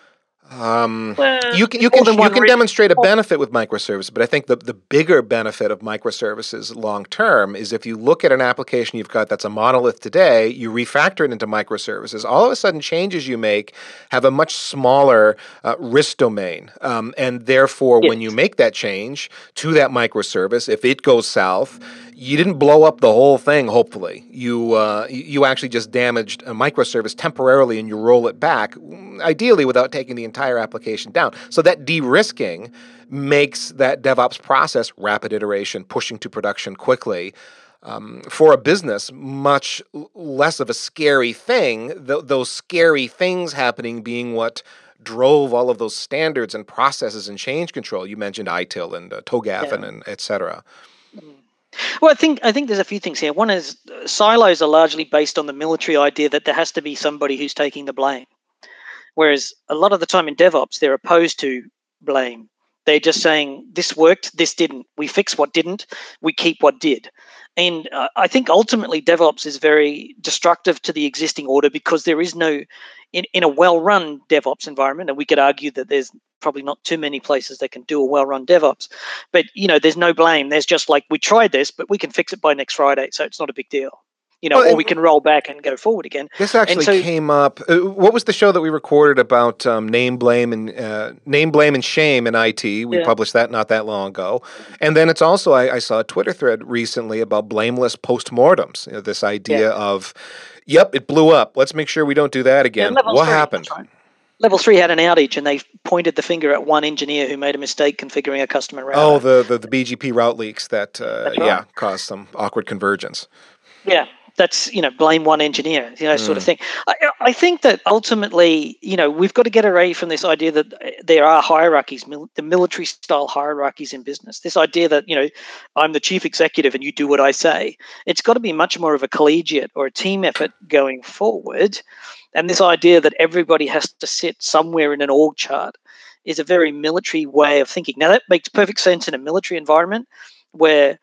Speaker 1: Um,
Speaker 2: Well,
Speaker 1: you can you
Speaker 2: more
Speaker 1: can
Speaker 2: than
Speaker 1: you
Speaker 2: one
Speaker 1: can
Speaker 2: risk.
Speaker 1: demonstrate a benefit with microservices, but I think the, the bigger benefit of microservices long term is if you look at an application you've got that's a monolith today, you refactor it into microservices. All of a sudden, changes you make have a much smaller uh, risk domain, um, and therefore,
Speaker 2: Yes.
Speaker 1: when you make that change to that microservice, if it goes south, you didn't blow up the whole thing. Hopefully, you uh, you actually just damaged a microservice temporarily, and you roll it back, ideally without taking the entire application down. So that de-risking makes that DevOps process, rapid iteration, pushing to production quickly, um, for a business much less of a scary thing. Th- those scary things happening being what drove all of those standards and processes and change control. You mentioned I T I L and uh, TOGAF
Speaker 2: Yeah.
Speaker 1: and, and et cetera.
Speaker 2: Well, I think I think there's a few things here. One is uh, silos are largely based on the military idea that there has to be somebody who's taking the blame. Whereas a lot of the time in DevOps, they're opposed to blame. They're just saying, this worked, this didn't. We fix what didn't, we keep what did. And uh, I think ultimately DevOps is very destructive to the existing order because there is no, in, in a well-run DevOps environment, and we could argue that there's probably not too many places that can do a well-run DevOps, but you know, there's no blame. There's just like, we tried this, but we can fix it by next Friday, so it's not a big deal. You know,
Speaker 1: Well,
Speaker 2: or we can roll back and go forward again.
Speaker 1: This actually
Speaker 2: so,
Speaker 1: came up. Uh, what was the show that we recorded about um, name, blame, and uh, name, blame, and shame in I T? We
Speaker 2: Yeah.
Speaker 1: published that not that long ago. And then it's also I, I saw a Twitter thread recently about blameless postmortems. You know, this idea
Speaker 2: Yeah.
Speaker 1: of, yep, it blew up. Let's make sure we don't do that again.
Speaker 2: level
Speaker 1: What
Speaker 2: three,
Speaker 1: happened?
Speaker 2: that's right. Level three had an outage, and they pointed the finger at one engineer who made a mistake configuring a customer router.
Speaker 1: Oh, the, the the B G P route leaks that uh,
Speaker 2: That's right.
Speaker 1: yeah caused some awkward convergence.
Speaker 2: Yeah, that's, you know, blame one engineer, you know, sort of
Speaker 1: Mm.
Speaker 2: thing. I, I think that ultimately, you know, we've got to get away from this idea that there are hierarchies, mil- the military style hierarchies in business. This idea that, you know, I'm the chief executive and you do what I say. It's got to be much more of a collegiate or a team effort going forward. And this idea that everybody has to sit somewhere in an org chart is a very military way of thinking. Now, that makes perfect sense in a military environment where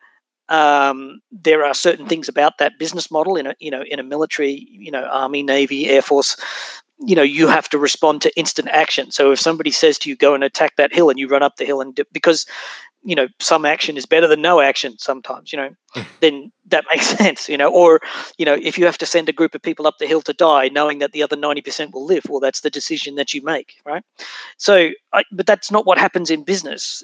Speaker 2: um, there are certain things about that business model in a, you know, in a military, you know, Army, Navy, Air Force, you know, you have to respond to instant action. So if somebody says to you, go and attack that hill, and you run up the hill, and do, because you know, some action is better than no action sometimes, you know, then that makes sense, you know. Or, you know, if you have to send a group of people up the hill to die, knowing that the other ninety percent will live, well, that's the decision that you make, right? So, I, but that's not what happens in business.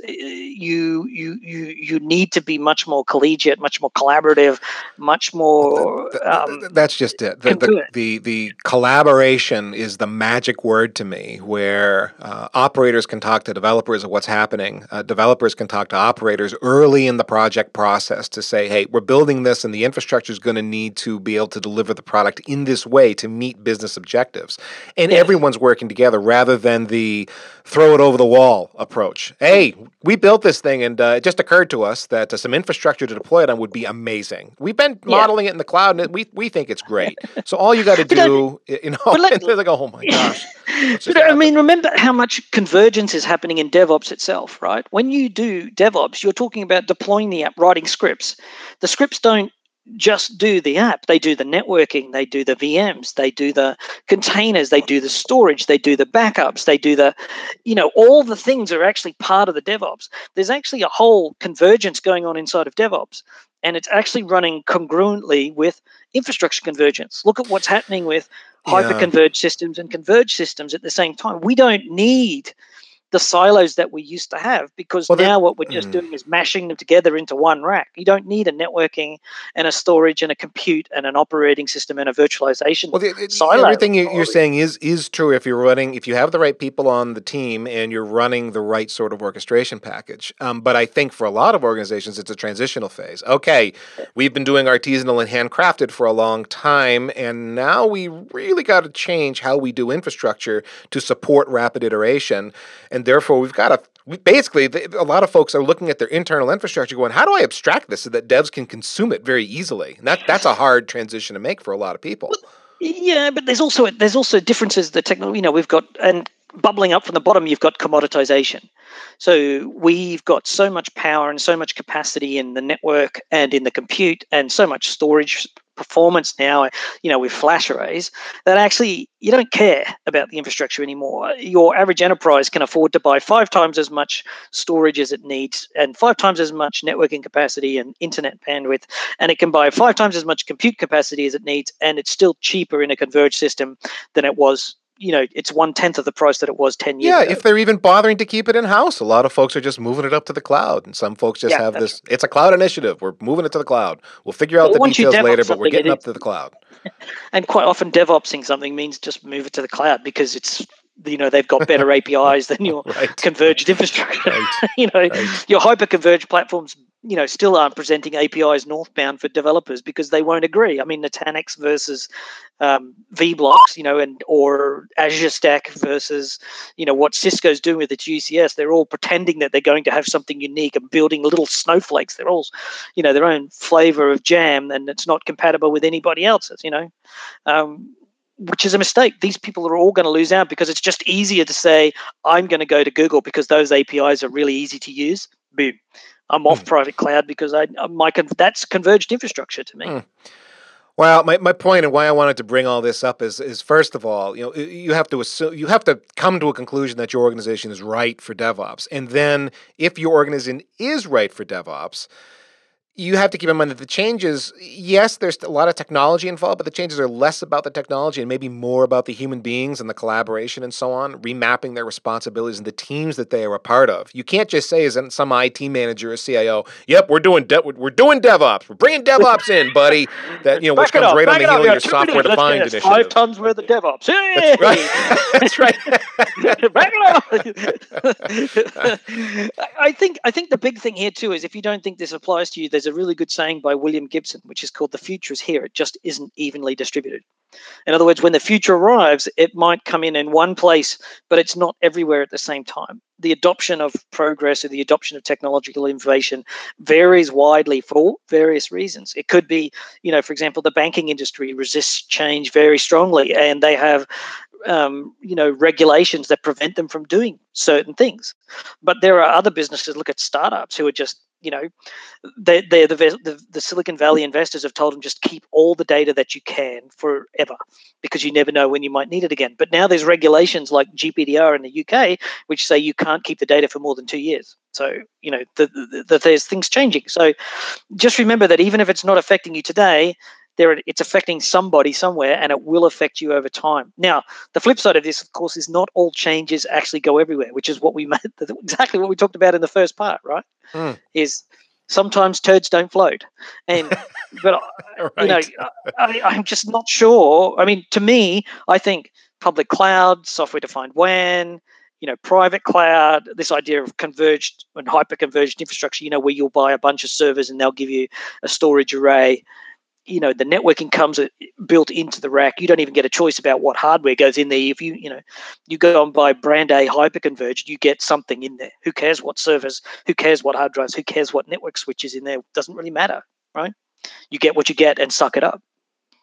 Speaker 2: You you you you need to be much more collegiate, much more collaborative, much more.
Speaker 1: Th- th-
Speaker 2: Um,
Speaker 1: th- that's just it. The, the the the collaboration is the magic word to me, where uh, operators can talk to developers of what's happening. Uh, developers can talk to operators early in the project process to say, "Hey, we're building this, and the infrastructure is going to need to be able to deliver the product in this way to meet business objectives." And
Speaker 2: yes.
Speaker 1: everyone's working together rather than the throw it over the wall approach. Hey, we built this thing, and uh, it just occurred to us that uh, some infrastructure to deploy it on would be amazing. We've been modeling yeah. it in the cloud, and we we think it's great. So all you got to do, you know, let, it's like, oh my gosh.
Speaker 2: But I mean, remember how much convergence is happening in DevOps itself, right? When you do DevOps, you're talking about deploying the app, writing scripts. The scripts don't just do the app. They do the networking, they do the V Ms, they do the containers, they do the storage, they do the backups, they do the, you know, all the things are actually part of the DevOps. There's actually a whole convergence going on inside of DevOps, and it's actually running congruently with infrastructure convergence. Look at what's happening with hyper-converged yeah. systems and converged systems at the same time. We don't need the silos that we used to have, because well, now what we're just mm. doing is mashing them together into one rack. You don't need a networking and a storage and a compute and an operating system and a virtualization
Speaker 1: well, the,
Speaker 2: silo.
Speaker 1: Everything you're saying is is true if you're running, if you have the right people on the team and you're running the right sort of orchestration package. Um, but I think for a lot of organizations, it's a transitional phase. Okay, we've been doing artisanal and handcrafted for a long time, and now we really got to change how we do infrastructure to support rapid iteration. And therefore, we've got to we basically, a lot of folks are looking at their internal infrastructure going, how do I abstract this so that devs can consume it very easily? And that, that's a hard transition to make for a lot of people.
Speaker 2: Well, yeah, but there's also there's also differences. The technology, you know, we've got, and bubbling up from the bottom, you've got commoditization. So we've got so much power and so much capacity in the network and in the compute and so much storage performance now, you know, with flash arrays, that actually you don't care about the infrastructure anymore. Your average enterprise can afford to buy five times as much storage as it needs and five times as much networking capacity and internet bandwidth, and it can buy five times as much compute capacity as it needs, and it's still cheaper in a converged system than it was. You know, it's one tenth of the price that it was ten years
Speaker 1: yeah,
Speaker 2: ago.
Speaker 1: Yeah, if they're even bothering to keep it in house. A lot of folks are just moving it up to the cloud, and some folks just yeah, have this. Right. It's a cloud initiative. We're moving it to the cloud. We'll figure out well, the details later, but we're getting up to the cloud.
Speaker 2: And quite often, DevOpsing something means just move it to the cloud because it's, you know, they've got better A P Is than your right. converged infrastructure. Right. you know, right. your hyper-converged platforms, you know, still aren't presenting A P Is northbound for developers because they won't agree. I mean, Nutanix versus um, vBlocks, you know, and or Azure Stack versus, you know, what Cisco's doing with its U C S. They're all pretending that they're going to have something unique and building little snowflakes. They're all, you know, their own flavor of jam, and it's not compatible with anybody else's, you know. Um, which is a mistake. These people are all going to lose out because it's just easier to say, I'm going to go to Google because those A P Is are really easy to use. Boom. I'm off mm. private cloud because I my that's converged infrastructure to me. Mm.
Speaker 1: Well, my, my point and why I wanted to bring all this up is is first of all, you know, you have to assume, you have to come to a conclusion that your organization is right for DevOps, and then if your organization is right for DevOps, you have to keep in mind that the changes, yes, there's a lot of technology involved, but the changes are less about the technology and maybe more about the human beings and the collaboration and so on, remapping their responsibilities and the teams that they are a part of. You can't just say as some I T manager or C I O, yep, we're doing de- we're doing DevOps. We're bringing DevOps in, buddy. That, you know, which comes up, right on the heel of your software-defined initiative.
Speaker 2: Five tons worth of DevOps. Hey!
Speaker 1: That's right. That's right.
Speaker 2: Back it up. I think I think the big thing here too is if you don't think this applies to you, there's a really good saying by William Gibson, which is called "The future is here. It just isn't evenly distributed." In other words, when the future arrives, it might come in in one place, but it's not everywhere at the same time. The adoption of progress or the adoption of technological innovation varies widely for various reasons. It could be, you know, for example, the banking industry resists change very strongly, and they have Um, you know, regulations that prevent them from doing certain things. But there are other businesses, look at startups, who are just, you know, they they're the, the the Silicon Valley investors have told them just keep all the data that you can forever, because you never know when you might need it again. But now there's regulations like G P D R in the U K which say you can't keep the data for more than two years. So you know the, the, the, there's things changing. So just remember that even if it's not affecting you today, there it's affecting somebody somewhere, and it will affect you over time. Now, the flip side of this, of course, is not all changes actually go everywhere, which is what we made exactly what we talked about in the first part, right?
Speaker 1: Mm.
Speaker 2: Is sometimes turds don't float, and but
Speaker 1: Right.
Speaker 2: you know, I, I'm just not sure. I mean, to me, I think public cloud, software-defined W A N, you know, private cloud, this idea of converged and hyper-converged infrastructure, you know, where you'll buy a bunch of servers and they'll give you a storage array. You know, the networking comes built into the rack. You don't even get a choice about what hardware goes in there. If you, you know, you go and buy brand A hyperconverged, you get something in there. Who cares what servers? Who cares what hard drives? Who cares what network switches in there? Doesn't really matter, right? You get what you get and suck it up.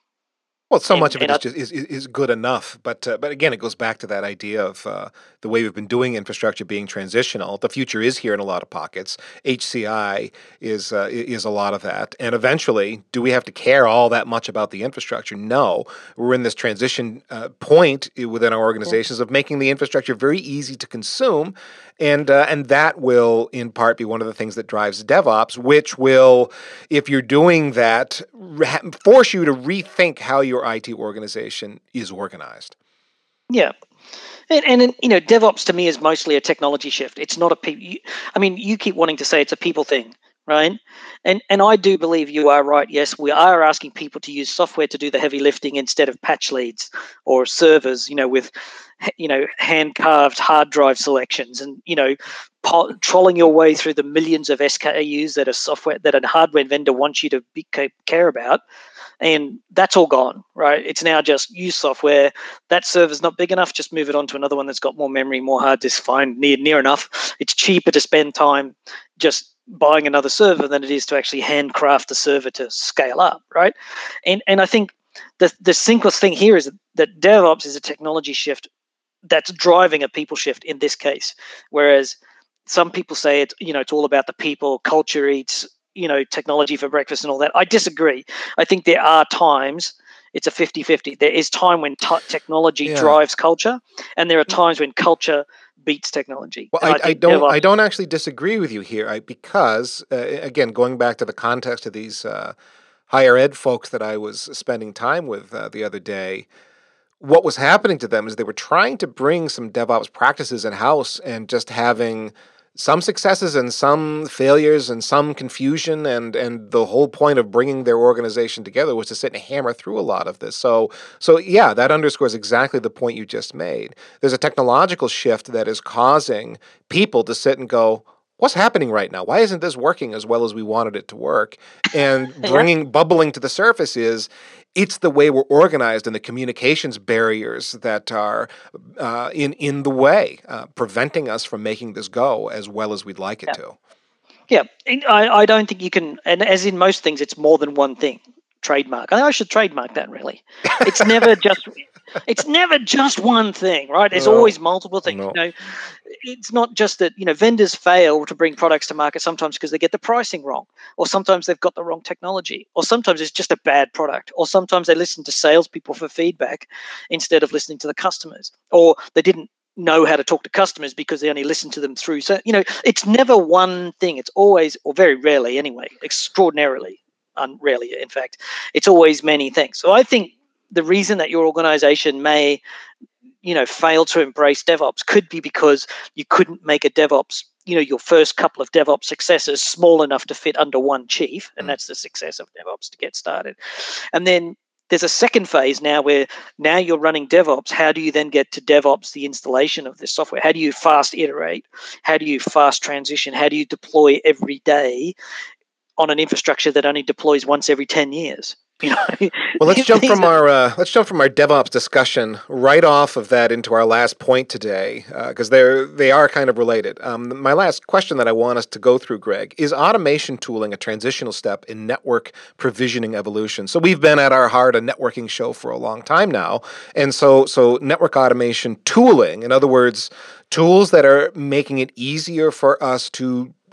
Speaker 1: Well, so
Speaker 2: And-
Speaker 1: much of it
Speaker 2: and
Speaker 1: is
Speaker 2: I-
Speaker 1: just is, is is good enough, but uh, but again, it goes back to that idea of uh, the way we've been doing infrastructure being transitional. The future is here in a lot of pockets. H C I is uh, i- is a lot of that, and eventually, do we have to care all that much about the infrastructure? No, we're in this transition uh, point i- within our organizations of making the infrastructure very easy to consume, and uh, and that will in part be one of the things that drives DevOps, which will, if you're doing that, ra- force you to rethink how your I T organization is organized.
Speaker 2: Yeah. And, and you know, DevOps to me is mostly a technology shift. It's not a people. I mean, you keep wanting to say it's a people thing, right? And and I do believe you are right. Yes, we are asking people to use software to do the heavy lifting instead of patch leads or servers. You know, with you know hand carved hard drive selections, and you know, po- trolling your way through the millions of S K Us that a software that a hardware vendor wants you to be, care about. And that's all gone, right? It's now just use software. That server's not big enough, just move it on to another one that's got more memory, more hard disk, fine, near near enough. It's cheaper to spend time just buying another server than it is to actually handcraft the server to scale up, right? And and I think the the simplest thing here is that DevOps is a technology shift that's driving a people shift in this case. Whereas some people say it's, you know, it's all about the people, culture eats, you know, technology for breakfast and all that. I disagree. I think there are times it's a fifty-fifty. There is time when t- technology
Speaker 1: Yeah.
Speaker 2: drives culture, and there are times when culture beats technology.
Speaker 1: Well,
Speaker 2: And
Speaker 1: I, I
Speaker 2: think
Speaker 1: don't.
Speaker 2: DevOps-
Speaker 1: I don't actually disagree with you here, I, because uh, again, going back to the context of these uh, higher ed folks that I was spending time with uh, the other day, what was happening to them is they were trying to bring some DevOps practices in house and just having some successes and some failures and some confusion, and and the whole point of bringing their organization together was to sit and hammer through a lot of this. So so yeah, that underscores exactly the point you just made. There's a technological shift that is causing people to sit and go, what's happening right now? Why isn't this working as well as we wanted it to work? And bringing bubbling to the surface is it's the way we're organized and the communications barriers that are uh, in in the way, uh, preventing us from making this go as well as we'd like it
Speaker 2: Yeah.
Speaker 1: to.
Speaker 2: Yeah, and I, I don't think you can, and as in most things, it's more than one thing. Trademark. I think I should trademark that. Really, it's never just. It's never just one thing, right? There's
Speaker 1: No,
Speaker 2: always multiple things.
Speaker 1: no.
Speaker 2: You know, it's not just that you know vendors fail to bring products to market sometimes because they get the pricing wrong, or sometimes they've got the wrong technology, or sometimes it's just a bad product, or sometimes they listen to salespeople for feedback instead of listening to the customers, or they didn't know how to talk to customers because they only listen to them through. So you know, it's never one thing. It's always, or very rarely anyway, extraordinarily, unrarely in fact, it's always many things. So I think the reason that your organization may you know fail to embrace DevOps could be because you couldn't make a DevOps, you know, your first couple of DevOps successes small enough to fit under one chief, and that's the success of DevOps to get started. And then there's a second phase now where now you're running DevOps. How do you then get to DevOps, the installation of this software? How do you fast iterate? How do you fast transition? How do you deploy every day on an infrastructure that only deploys once every ten years? You know,
Speaker 1: Well, let's jump
Speaker 2: these
Speaker 1: from
Speaker 2: are-
Speaker 1: our uh, let's jump from our DevOps discussion right off of that into our last point today, because they're they are kind of related. Um, my last question that I want us to go through, Greg, is automation tooling a transitional step in network provisioning evolution? So we've been at our heart a networking show for a long time now, and so so network automation tooling, in other words, tools that are making it easier for us to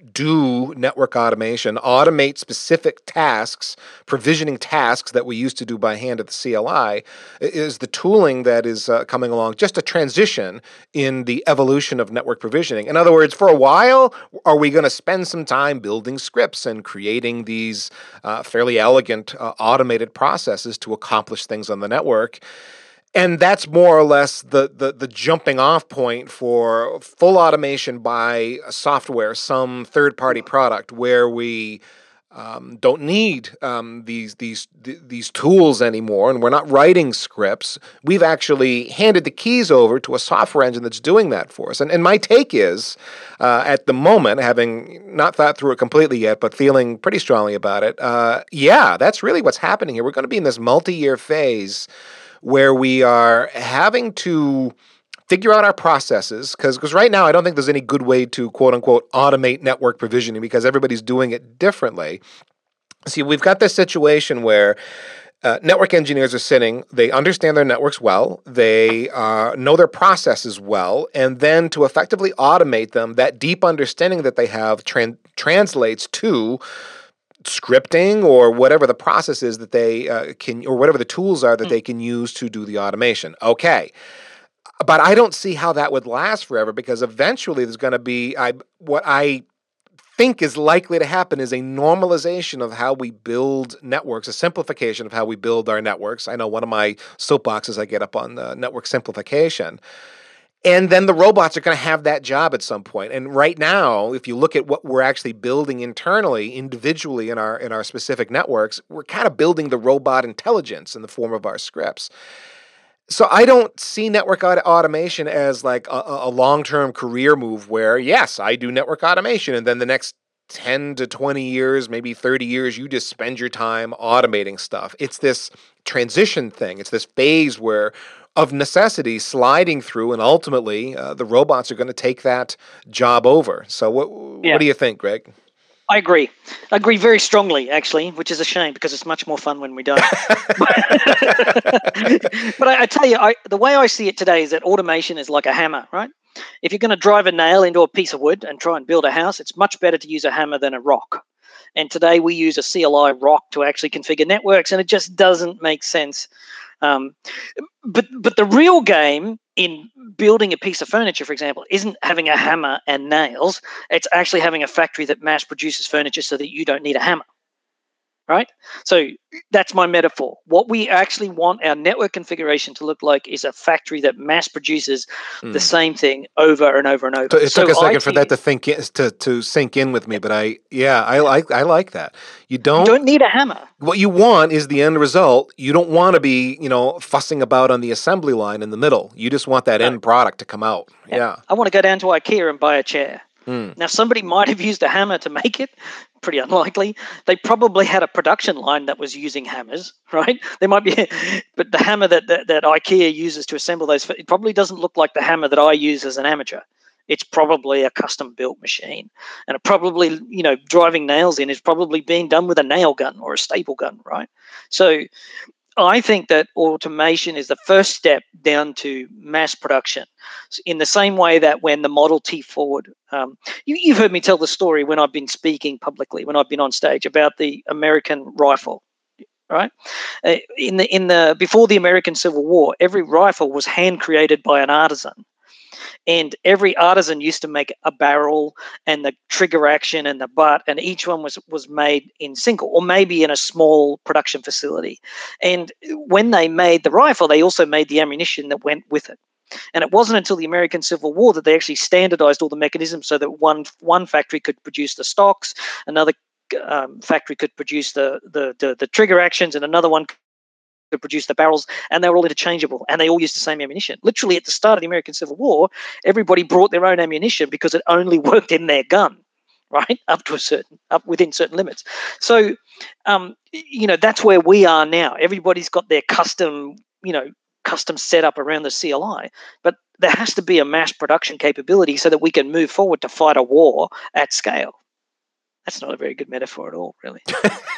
Speaker 1: do network automation, automate specific tasks, provisioning tasks that we used to do by hand at the C L I, is the tooling that is uh, coming along just a transition in the evolution of network provisioning. In other words, for a while, are we going to spend some time building scripts and creating these uh, fairly elegant uh, automated processes to accomplish things on the network? And that's more or less the, the, the jumping off point for full automation by software, some third-party product where we um, don't need um, these these these tools anymore, and we're not writing scripts. We've actually handed the keys over to a software engine that's doing that for us. And, and my take is, uh, at the moment, having not thought through it completely yet, but feeling pretty strongly about it, uh, yeah, that's really what's happening here. We're going to be in this multi-year phase where we are having to figure out our processes, because because right now I don't think there's any good way to quote-unquote automate network provisioning because everybody's doing it differently. See, we've got this situation where uh, network engineers are sitting, they understand their networks well, they uh, know their processes well, and then to effectively automate them, that deep understanding that they have tran- translates to scripting or whatever the process is that they uh, can, or whatever the tools are that they can use to do the automation. Okay. But I don't see how that would last forever because eventually there's going to be, I, what I think is likely to happen is a normalization of how we build networks, a simplification of how we build our networks. I know one of my soapboxes I get up on uh, network simplification. And then the robots are going to have that job at some point. And right now, if you look at what we're actually building internally, individually in our in our specific networks, we're kind of building the robot intelligence in the form of our scripts. So I don't see network auto- automation as like a, a long-term career move where, yes, I do network automation, and then the next ten to twenty years, maybe thirty years, you just spend your time automating stuff. It's this transition thing. It's this phase where, of necessity, sliding through, and ultimately uh, the robots are going to take that job over. So what
Speaker 2: Yeah.
Speaker 1: what do you think, Greg?
Speaker 2: I agree. I agree very strongly, actually, which is a shame because it's much more fun when we don't. But I, I tell you, I, the way I see it today is that automation is like a hammer, right? If you're going to drive a nail into a piece of wood and try and build a house, it's much better to use a hammer than a rock. And today we use a C L I rock to actually configure networks, and it just doesn't make sense. Um, but but the real game in building a piece of furniture, for example, isn't having a hammer and nails. It's actually having a factory that mass produces furniture so that you don't need a hammer, right? So that's my metaphor. What we actually want our network configuration to look like is a factory that mass produces mm. the same thing over and over and over.
Speaker 1: So it
Speaker 2: so
Speaker 1: took a second
Speaker 2: I
Speaker 1: for that to think in, to to sink in with me, but I yeah I like I like that. You don't
Speaker 2: you don't need a hammer.
Speaker 1: What you want is the end result. You don't want to be, you know, fussing about on the assembly line in the middle. You just want that no. end product to come out. Yeah. yeah.
Speaker 2: I want to go down to IKEA and buy a chair.
Speaker 1: Mm.
Speaker 2: Now, somebody might have used a hammer to make it. Pretty unlikely. They probably had a production line that was using hammers, right? They might be, but the hammer that, that, that IKEA uses to assemble those, it probably doesn't look like the hammer that I use as an amateur. It's probably a custom-built machine. And it probably, you know, driving nails in is probably being done with a nail gun or a staple gun, right? So I think that automation is the first step down to mass production. In the same way that when the Model T Ford, um, you, you've heard me tell the story when I've been speaking publicly, when I've been on stage about the American rifle, right? Uh, in the in the before the American Civil War, every rifle was hand created by an artisan. And every artisan used to make a barrel and the trigger action and the butt, and each one was, was made in single or maybe in a small production facility. And when they made the rifle, they also made the ammunition that went with it. And it wasn't until the American Civil War that they actually standardized all the mechanisms so that one one factory could produce the stocks, another um, factory could produce the, the, the, the trigger actions, and another one could produce the barrels, and they were all interchangeable, and they all used the same ammunition. Literally, at the start of the American Civil War, everybody brought their own ammunition because it only worked in their gun, right? Up to a certain, up within certain limits. So, um, you know, that's where we are now. Everybody's got their custom, you know, custom setup around the C L I, but there has to be a mass production capability so that we can move forward to fight a war at scale. That's not a very good metaphor at all, really.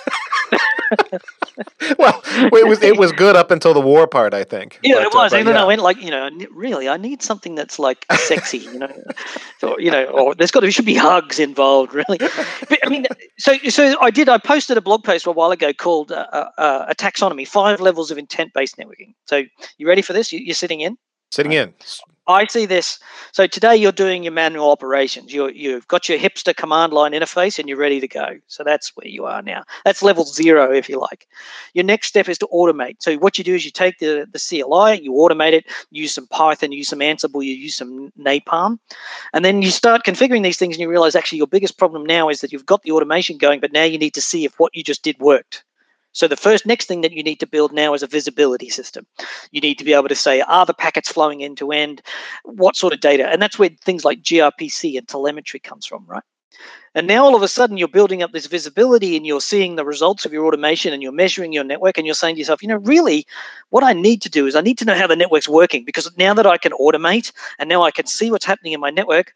Speaker 1: Well, it was it was good up until the war part, I think.
Speaker 2: Yeah,
Speaker 1: but,
Speaker 2: it was.
Speaker 1: Uh,
Speaker 2: And
Speaker 1: but
Speaker 2: then I
Speaker 1: yeah.
Speaker 2: went like, you know, I ne- really, I need something that's like sexy, you know, or, you know, or there's got to should be hugs involved, really. But I mean, so so I did. I posted a blog post a while ago called uh, uh, uh, a taxonomy: five levels of intent-based networking. So you ready for this? You, you're sitting in.
Speaker 1: Sitting
Speaker 2: Right.
Speaker 1: in.
Speaker 2: I see this. So today you're doing your manual operations. You you've got your hipster command line interface and you're ready to go. So that's where you are now. That's level zero, if you like. Your next step is to automate. So what you do is you take the, the C L I, you automate it, use some Python, use some Ansible, you use some Napalm, and then you start configuring these things and you realize actually your biggest problem now is that you've got the automation going, but now you need to see if what you just did worked. So the first next thing that you need to build now is a visibility system. You need to be able to say, are the packets flowing end to end? What sort of data? And that's where things like G R P C and telemetry comes from, right? And now all of a sudden you're building up this visibility and you're seeing the results of your automation and you're measuring your network and you're saying to yourself, you know, really what I need to do is I need to know how the network's working, because now that I can automate and now I can see what's happening in my network,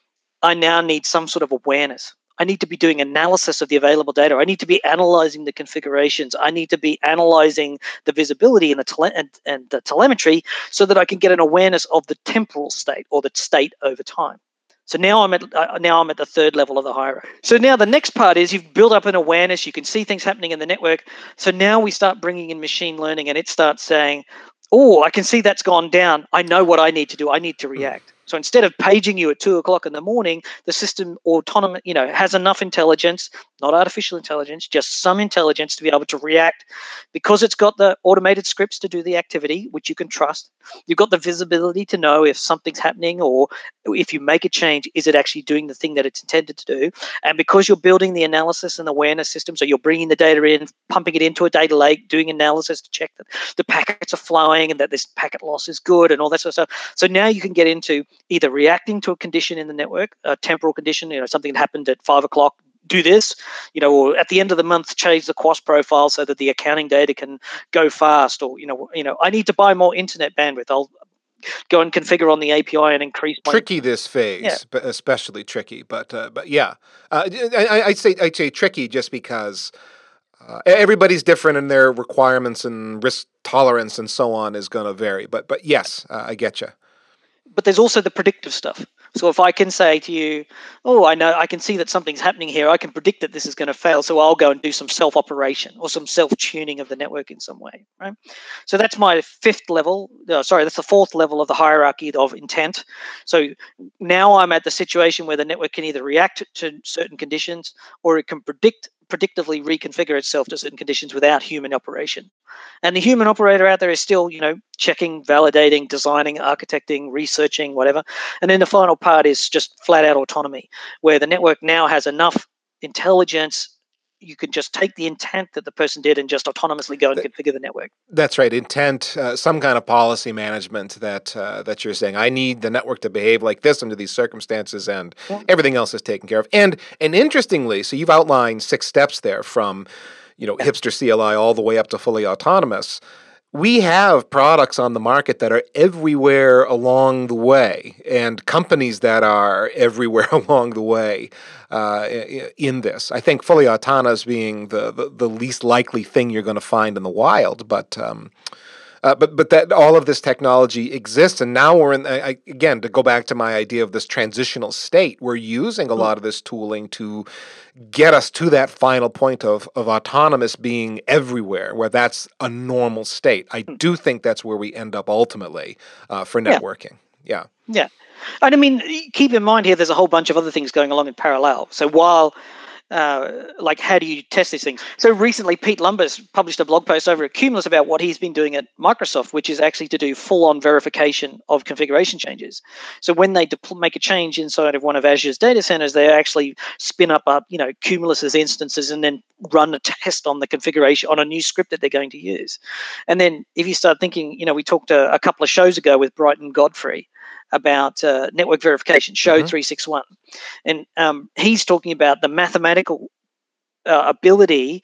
Speaker 2: I now need some sort of awareness. I need to be doing analysis of the available data. I need to be analyzing the configurations. I need to be analyzing the visibility and the tele- and, and the telemetry so that I can get an awareness of the temporal state or the state over time. So now I'm at uh, now I'm at the third level of the hierarchy. So now the next part is you've built up an awareness. You can see things happening in the network. So now we start bringing in machine learning, and it starts saying, "Oh, I can see that's gone down. I know what I need to do. I need to react." So instead of paging you at two o'clock in the morning, the system autonomous, you know, has enough intelligence, not artificial intelligence, just some intelligence to be able to react, because it's got the automated scripts to do the activity, which you can trust. You've got the visibility to know if something's happening, or if you make a change, is it actually doing the thing that it's intended to do? And because you're building the analysis and awareness system, so you're bringing the data in, pumping it into a data lake, doing analysis to check that the packets are flowing and that this packet loss is good and all that sort of stuff. So now you can get into either reacting to a condition in the network, a temporal condition, you know, something that happened at five o'clock, do this, you know, or at the end of the month, change the cost profile so that the accounting data can go fast, or, you know, you know, I need to buy more internet bandwidth. I'll go and configure on the A P I and increase my
Speaker 1: Tricky this
Speaker 2: yeah.
Speaker 1: phase, but especially tricky. But uh, but yeah, uh, I, I'd say I'd say tricky just because uh, everybody's different and their requirements and risk tolerance and so on is going to vary. But but yes, uh, I get you.
Speaker 2: But there's also the predictive stuff. So if I can say to you, oh, I know, I can see that something's happening here, I can predict that this is going to fail, so I'll go and do some self-operation or some self-tuning of the network in some way, right? So that's my fifth level. Uh, sorry, that's the fourth level of the hierarchy of intent. So now I'm at the situation where the network can either react to certain conditions or it can predict predictively reconfigure itself to certain conditions without human operation. And the human operator out there is still, you know, checking, validating, designing, architecting, researching, whatever. And then the final part is just flat out autonomy, where the network now has enough intelligence. You can just take the intent that the person did and just autonomously go and configure the network.
Speaker 1: That's right. Intent, uh, some kind of policy management that uh, that you're saying. I need the network to behave like this under these circumstances, and
Speaker 2: Yeah.
Speaker 1: everything else is taken care of. And and interestingly, so you've outlined six steps there, from you know hipster C L I all the way up to fully autonomous. We have products on the market that are everywhere along the way, and companies that are everywhere along the way uh, in this. I think fully autonomous being the, the, the least likely thing you're going to find in the wild, but um, uh, but but that all of this technology exists, and now we're in. I, again, to go back to my idea of this transitional state, we're using a lot of this tooling to get us to that final point of, of autonomous being everywhere, where that's a normal state. I do think that's where we end up ultimately uh, for
Speaker 2: Yeah.
Speaker 1: networking. Yeah.
Speaker 2: Yeah. And I mean, keep in mind here, there's a whole bunch of other things going along in parallel. So while, uh, like, how do you test these things? So recently, Pete Lumbers published a blog post over at Cumulus about what he's been doing at Microsoft, which is actually to do full-on verification of configuration changes. So when they depl- make a change inside of one of Azure's data centers, they actually spin up, up, you know, Cumulus's instances and then run a test on the configuration on a new script that they're going to use. And then if you start thinking, you know, we talked a, a couple of shows ago with Brighton Godfrey about uh, network verification, show mm-hmm. three sixty-one. And um, he's talking about the mathematical uh, ability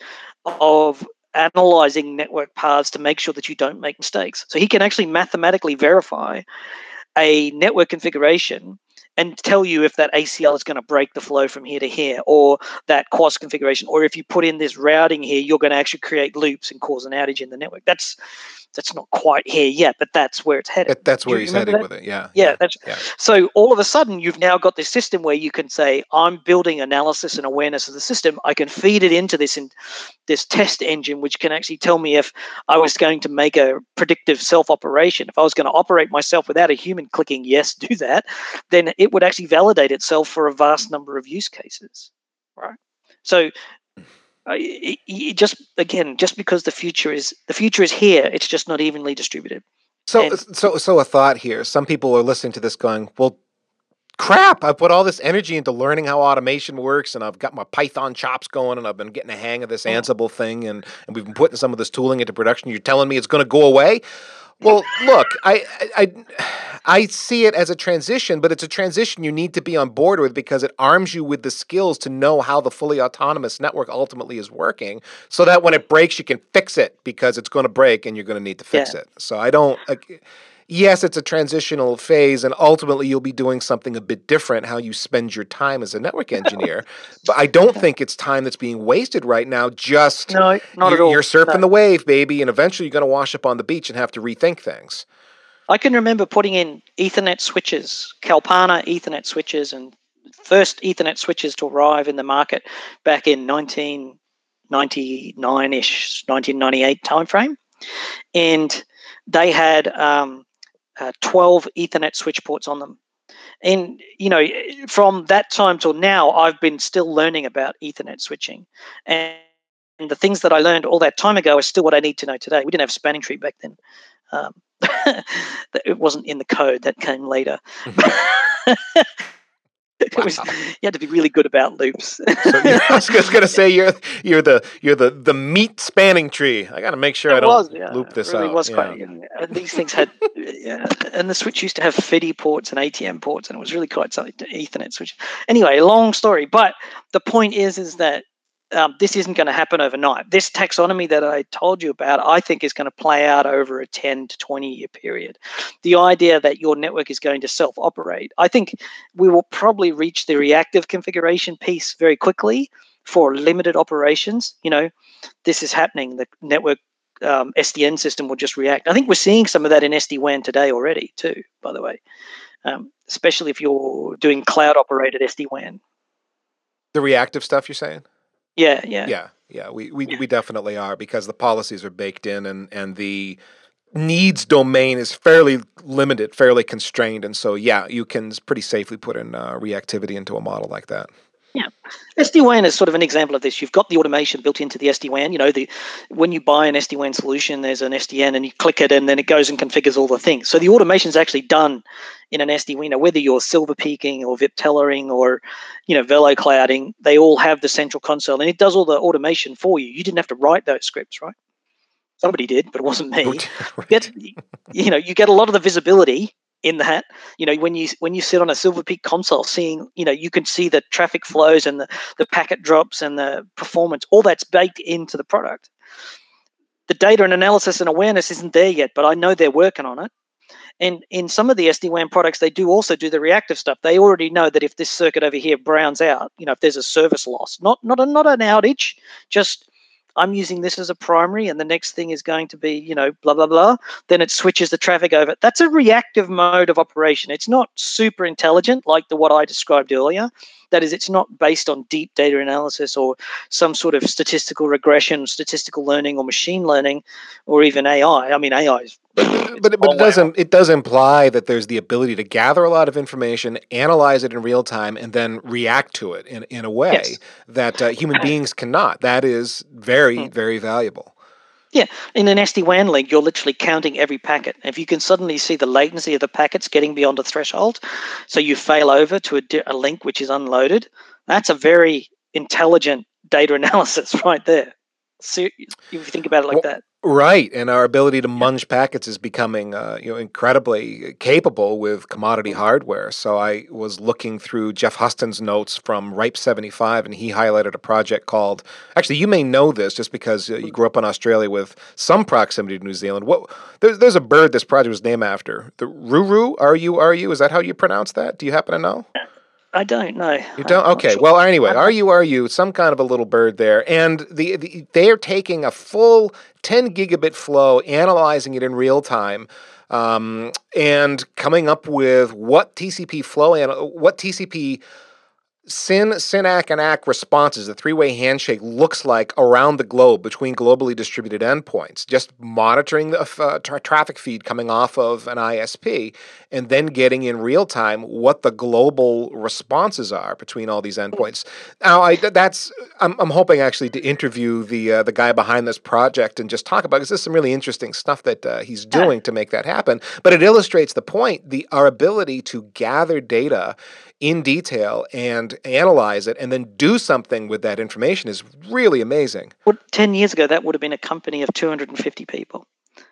Speaker 2: of analyzing network paths to make sure that you don't make mistakes. So he can actually mathematically verify a network configuration and tell you if that A C L is going to break the flow from here to here, or that Q O S configuration, or if you put in this routing here, you're going to actually create loops and cause an outage in the network. That's that's not quite here yet, but that's where it's headed.
Speaker 1: That, that's
Speaker 2: Do
Speaker 1: where
Speaker 2: you
Speaker 1: he's
Speaker 2: remember
Speaker 1: heading
Speaker 2: that?
Speaker 1: with it. Yeah.
Speaker 2: Yeah,
Speaker 1: Yeah.
Speaker 2: that's
Speaker 1: yeah.
Speaker 2: so all of a sudden you've now got this system where you can say, I'm building analysis and awareness of the system. I can feed it into this in this test engine, which can actually tell me if I was going to make a predictive self-operation. If I was going to operate myself without a human clicking yes, do that, then it would actually validate itself for a vast number of use cases. Right. So uh, it, it just again, just because the future is the future is here, it's just not evenly distributed.
Speaker 1: So,
Speaker 2: And
Speaker 1: so, so a thought here. Some people are listening to this going, well, crap, I put all this energy into learning how automation works, and I've got my Python chops going, and I've been getting a hang of this Ansible thing, and, and we've been putting some of this tooling into production. You're telling me it's going to go away? Well, look, I, I, I see it as a transition, but it's a transition you need to be on board with because it arms you with the skills to know how the fully autonomous network ultimately is working, so that when it breaks, you can fix it because it's going to break and you're going to need to fix
Speaker 2: yeah.
Speaker 1: it. So I don't. Like, yes, it's a transitional phase, and ultimately you'll be doing something a bit different how you spend your time as a network engineer. But I don't think it's time that's being wasted right now. Just
Speaker 2: No, not at
Speaker 1: you're,
Speaker 2: all.
Speaker 1: you're surfing
Speaker 2: No.
Speaker 1: the wave, baby, and eventually you're going to wash up on the beach and have to rethink things.
Speaker 2: I can remember putting in Ethernet switches, Calpana Ethernet switches, and first Ethernet switches to arrive in the market back in nineteen ninety-nine-ish, nineteen ninety-eight timeframe. And they had um, uh, twelve Ethernet switch ports on them. And, you know, from that time till now, I've been still learning about Ethernet switching. And, and the things that I learned all that time ago are still what I need to know today. We didn't have spanning tree back then. Um, it wasn't in the code, that came later. It
Speaker 1: Wow.
Speaker 2: was, you had to be really good about loops.
Speaker 1: So you're, I was just gonna say you're you're the you're the the meat spanning tree. I got to make sure
Speaker 2: It
Speaker 1: I don't
Speaker 2: was, yeah,
Speaker 1: loop this
Speaker 2: it really
Speaker 1: out.
Speaker 2: was
Speaker 1: Yeah.
Speaker 2: quite. And these things had, yeah, and the switch used to have F I D I ports and A T M ports, and it was really quite something. Ethernet switch. Anyway, long story, but the point is, is that um, this isn't going to happen overnight. This taxonomy that I told you about, I think, is going to play out over a ten to twenty year period. The idea that your network is going to self-operate, I think we will probably reach the reactive configuration piece very quickly for limited operations. You know, this is happening. The network um, S D N system will just react. I think we're seeing some of that in S D WAN today already too, by the way, um, especially if you're doing cloud-operated S D WAN.
Speaker 1: The reactive stuff you're saying?
Speaker 2: Yeah, yeah.
Speaker 1: Yeah, yeah. We, we, we definitely are because the policies are baked in and, and the needs domain is fairly limited, fairly constrained. And so, yeah, you can pretty safely put in uh, reactivity into a model like that.
Speaker 2: Yeah, S D WAN is sort of an example of this. You've got the automation built into the S D WAN. You know, the when you buy an S D WAN solution, there's an S D N, and you click it, and then it goes and configures all the things. So the automation is actually done in an S D WAN. You know, whether you're silver peaking or viptellering or, you know, velo clouding, they all have the central console, and it does all the automation for you. You didn't have to write those scripts, right? Somebody did, but it wasn't me.
Speaker 1: Right.
Speaker 2: Get, you know, you get a lot of the visibility in that. You know, when you when you sit on a Silver Peak console, seeing, you know, you can see the traffic flows and the, the packet drops and the performance, all that's baked into the product. The data and analysis and awareness isn't there yet, but I know they're working on it. And in some of the S D WAN products, they do also do the reactive stuff. They already know that if this circuit over here browns out, you know, if there's a service loss, not not a, not an outage, just I'm using this as a primary, and the next thing is going to be, you know, blah, blah, blah. Then it switches the traffic over. That's a reactive mode of operation. It's not super intelligent like the what I described earlier. That is, it's not based on deep data analysis or some sort of statistical regression, statistical learning, or machine learning, or even A I. I mean, A I is...
Speaker 1: But but, but it does it does imply that there's the ability to gather a lot of information, analyze it in real time, and then react to it in, in a way
Speaker 2: Yes.
Speaker 1: that uh, human beings cannot. That is very, very valuable.
Speaker 2: Yeah, in an S D WAN link, you're literally counting every packet. If you can suddenly see the latency of the packets getting beyond a threshold, so you fail over to a, a link which is unloaded, that's a very intelligent data analysis right there. So if you think about it like
Speaker 1: well,
Speaker 2: that.
Speaker 1: Right, and our ability to munge packets is becoming, uh, you know, incredibly capable with commodity hardware. So I was looking through Jeff Huston's notes from Ripe seventy-five, and he highlighted a project called. Actually, you may know this just because uh, you grew up in Australia with some proximity to New Zealand. What there's there's a bird this project was named after. The Ruru, R U R U. Is that how you pronounce that? Do you happen to know?
Speaker 2: I don't know.
Speaker 1: You don't?
Speaker 2: I'm not
Speaker 1: Okay.
Speaker 2: sure.
Speaker 1: Well, anyway,
Speaker 2: I
Speaker 1: are
Speaker 2: don't-
Speaker 1: you, are you, some kind of a little bird there. And the, the they're taking a full ten gigabit flow, analyzing it in real time, um, and coming up with what T C P flow and what T C P SYN, SYNAC, and A C responses, the three-way handshake, looks like around the globe between globally distributed endpoints, just monitoring the uh, tra- traffic feed coming off of an I S P, and then getting in real time what the global responses are between all these endpoints. Now, I, that's I'm, I'm hoping actually to interview the uh, the guy behind this project and just talk about, because there's some really interesting stuff that uh, he's doing to make that happen. But it illustrates the point: the our ability to gather data in detail and analyze it and then do something with that information is really amazing.
Speaker 2: Well, ten years ago, that would have been a company of two hundred fifty people.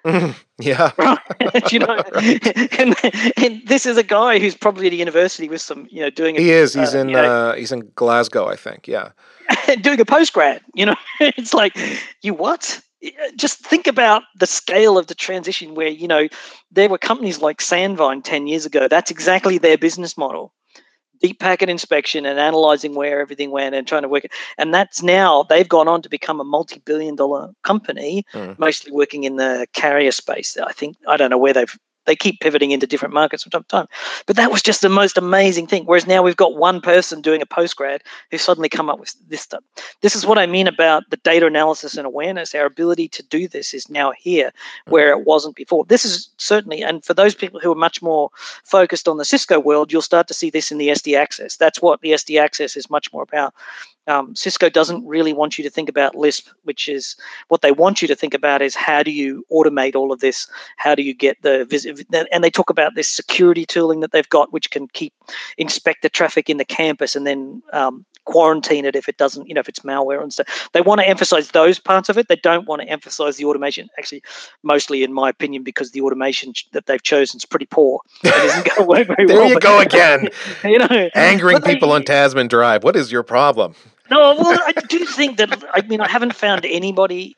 Speaker 1: Yeah.
Speaker 2: Right. You know, and, and this is a guy who's probably at a university with some, you know, doing a,
Speaker 1: He is. He's
Speaker 2: uh,
Speaker 1: in
Speaker 2: you know,
Speaker 1: uh, he's in Glasgow, I think. Yeah.
Speaker 2: doing a postgrad. You know, it's like, you what? Just think about the scale of the transition where, you know, there were companies like Sandvine ten years ago. That's exactly their business model. Deep packet inspection and analyzing where everything went and trying to work it. And that's now, they've gone on to become a multi-billion dollar company,
Speaker 1: Mm.
Speaker 2: mostly working in the carrier space. I think, I don't know where they've, they keep pivoting into different markets from time to time. But that was just the most amazing thing. Whereas now we've got one person doing a postgrad who's suddenly come up with this stuff. This is what I mean about the data analysis and awareness. Our ability to do this is now here where it wasn't before. This is certainly, and for those people who are much more focused on the Cisco world, you'll start to see this in the S D Access. That's what the S D Access is much more about. Um, Cisco doesn't really want you to think about Lisp, which is what they want you to think about is how do you automate all of this? How do you get the visit? And they talk about this security tooling that they've got, which can keep inspect the traffic in the campus and then um, quarantine it if it doesn't, you know, if it's malware and stuff. They want to emphasize those parts of it. They don't want to emphasize the automation. Actually, mostly in my opinion, because the automation that they've chosen is pretty poor. It isn't going to work very
Speaker 1: There
Speaker 2: well.
Speaker 1: you
Speaker 2: but,
Speaker 1: go again.
Speaker 2: You know,
Speaker 1: Angering
Speaker 2: but they-
Speaker 1: people on Tasman Drive. What is your problem?
Speaker 2: No, well, I do think that, I mean, I haven't found anybody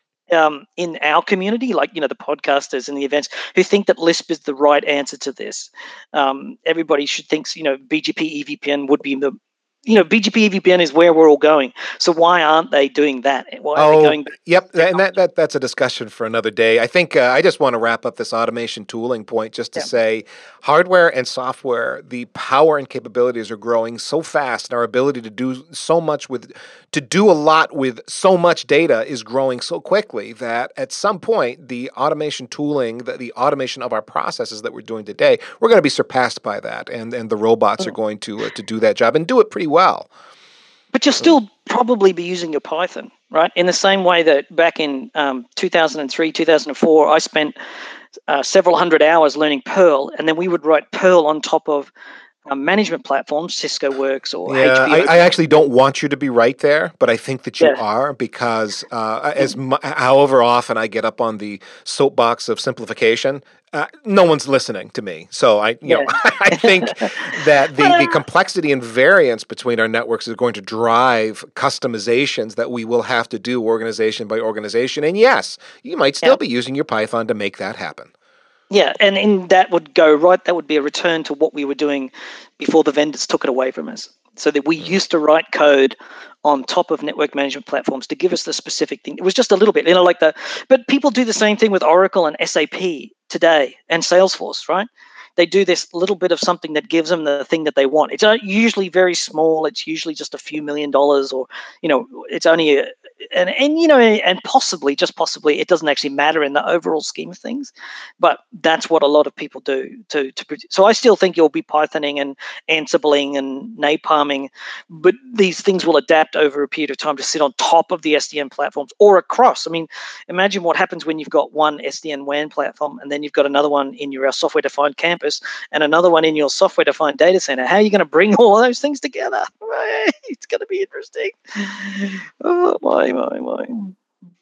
Speaker 2: um, in our community, like, you know, the podcasters and the events, who think that Lisp is the right answer to this. Um, everybody should think, you know, B G P E V P N would be the, you know, B G P E V P N is where we're all going. So why aren't they doing that? Why are
Speaker 1: Oh,
Speaker 2: they going?
Speaker 1: yep, and that, that that's a discussion for another day. I think uh, I just want to wrap up this automation tooling point just to
Speaker 2: Yeah.
Speaker 1: say hardware and software, the power and capabilities are growing so fast, and our ability to do so much with, to do a lot with so much data is growing so quickly that at some point the automation tooling, the, the automation of our processes that we're doing today, we're going to be surpassed by that, and, and the robots are going to uh, to do that job and do it pretty well.
Speaker 2: But you'll still probably be using your Python, right? In the same way that back in um, two thousand three, two thousand four, I spent uh, several hundred hours learning Perl, and then we would write Perl on top of um, management platforms, Cisco Works or
Speaker 1: Yeah,
Speaker 2: H P O.
Speaker 1: I, I actually don't want you to be right there, but I think that you
Speaker 2: Yeah.
Speaker 1: are, because uh, as mu- however often I get up on the soapbox of simplification, uh, no one's listening to me. So I, you know, I think that the, the complexity and variance between our networks is going to drive customizations that we will have to do organization by organization. And yes, you might still
Speaker 2: Yeah.
Speaker 1: be using your Python to make that happen.
Speaker 2: Yeah, and, and that would go right. That would be a return to what we were doing before the vendors took it away from us. So that we used to write code on top of network management platforms to give us the specific thing. It was just a little bit, you know, like the. But people do the same thing with Oracle and S A P today and Salesforce, right? They do this little bit of something that gives them the thing that they want. It's usually very small. It's usually just a few million dollars, or you know, it's only a, and and you know, and possibly, just possibly, it doesn't actually matter in the overall scheme of things. But that's what a lot of people do to to produce. So I still think you'll be Pythoning and Ansibling and napalming, but these things will adapt over a period of time to sit on top of the S D N platforms or across. I mean, imagine what happens when you've got one S D N W A N platform and then you've got another one in your software-defined campus and another one in your software-defined data center. How are you going to bring all of those things together? It's going to be interesting. Oh, my, my, my.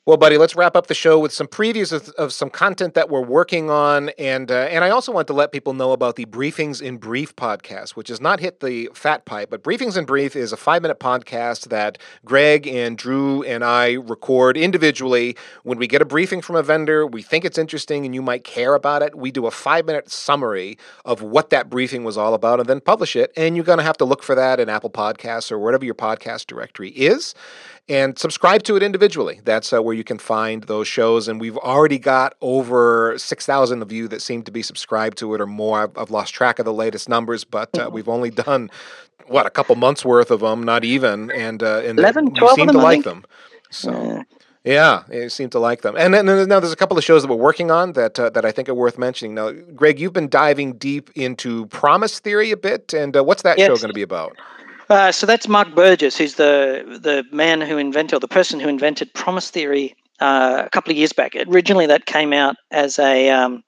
Speaker 1: Well, buddy, let's wrap up the show with some previews of, of some content that we're working on, and uh, and I also want to let people know about the Briefings in Brief podcast, which has not hit the fat pipe, but Briefings in Brief is a five-minute podcast that Greg and Drew and I record individually. When we get a briefing from a vendor, we think it's interesting and you might care about it, we do a five-minute summary of what that briefing was all about and then publish it, and you're going to have to look for that in Apple Podcasts or whatever your podcast directory is. And subscribe to it individually. That's uh, where you can find those shows. And we've already got over six thousand of you that seem to be subscribed to it or more. I've, I've lost track of the latest numbers, but uh, we've only done, what, a couple months worth of them, not even. And, uh, and
Speaker 2: eleven,
Speaker 1: you seem
Speaker 2: of them,
Speaker 1: to
Speaker 2: I
Speaker 1: like
Speaker 2: think.
Speaker 1: them. So, yeah, you seem to like them. And then now there's a couple of shows that we're working on that uh, that I think are worth mentioning. Now, Greg, you've been diving deep into Promise Theory a bit. And uh, what's that
Speaker 2: Yes.
Speaker 1: show going to be about?
Speaker 2: Uh, so that's Mark Burgess, who's the the man who invented, or the person who invented Promise Theory uh, a couple of years back. Originally, that came out as a um,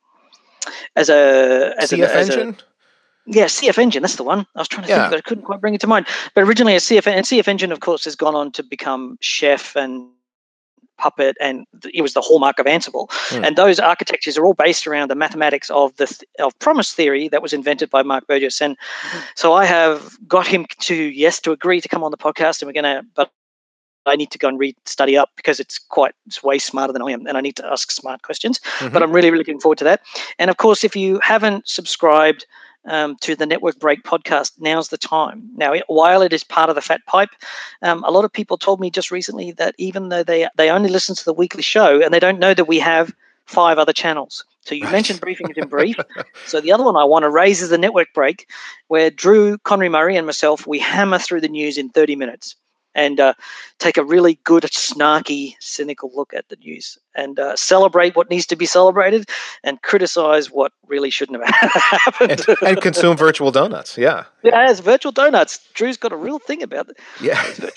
Speaker 2: as a as
Speaker 1: C F
Speaker 2: a, as
Speaker 1: Engine?
Speaker 2: A, yeah, C F Engine. That's the one. I was trying to
Speaker 1: Yeah.
Speaker 2: think, but I couldn't quite bring it to mind. But originally, a C F and C F Engine, of course, has gone on to become Chef and Puppet, and it was the hallmark of Ansible.
Speaker 1: Hmm.
Speaker 2: And those architectures are all based around the mathematics of the of Promise Theory that was invented by Mark Burgess. And so I have got him to yes to agree to come on the podcast, and we're going to. But I need to go and read study up because it's quite it's way smarter than I am, and I need to ask smart questions.
Speaker 1: Mm-hmm.
Speaker 2: But I'm really, really looking forward to that. And of course, if you haven't subscribed Um, to the Network Break podcast, now's the time. Now, while it is part of the Fat Pipe, um, a lot of people told me just recently that even though they they only listen to the weekly show and they don't know that we have five other channels. So you
Speaker 1: Right.
Speaker 2: mentioned Briefings in Brief. So the other one I want to raise is the Network Break, where Drew, Conry Murray, and myself, we hammer through the news in thirty minutes and uh, take a really good, snarky, cynical look at the news and uh, celebrate what needs to be celebrated and criticize what really shouldn't have happened.
Speaker 1: and, and consume virtual donuts. Yeah.
Speaker 2: Yeah, it's virtual donuts. Drew's got a real thing about it.
Speaker 1: Yeah.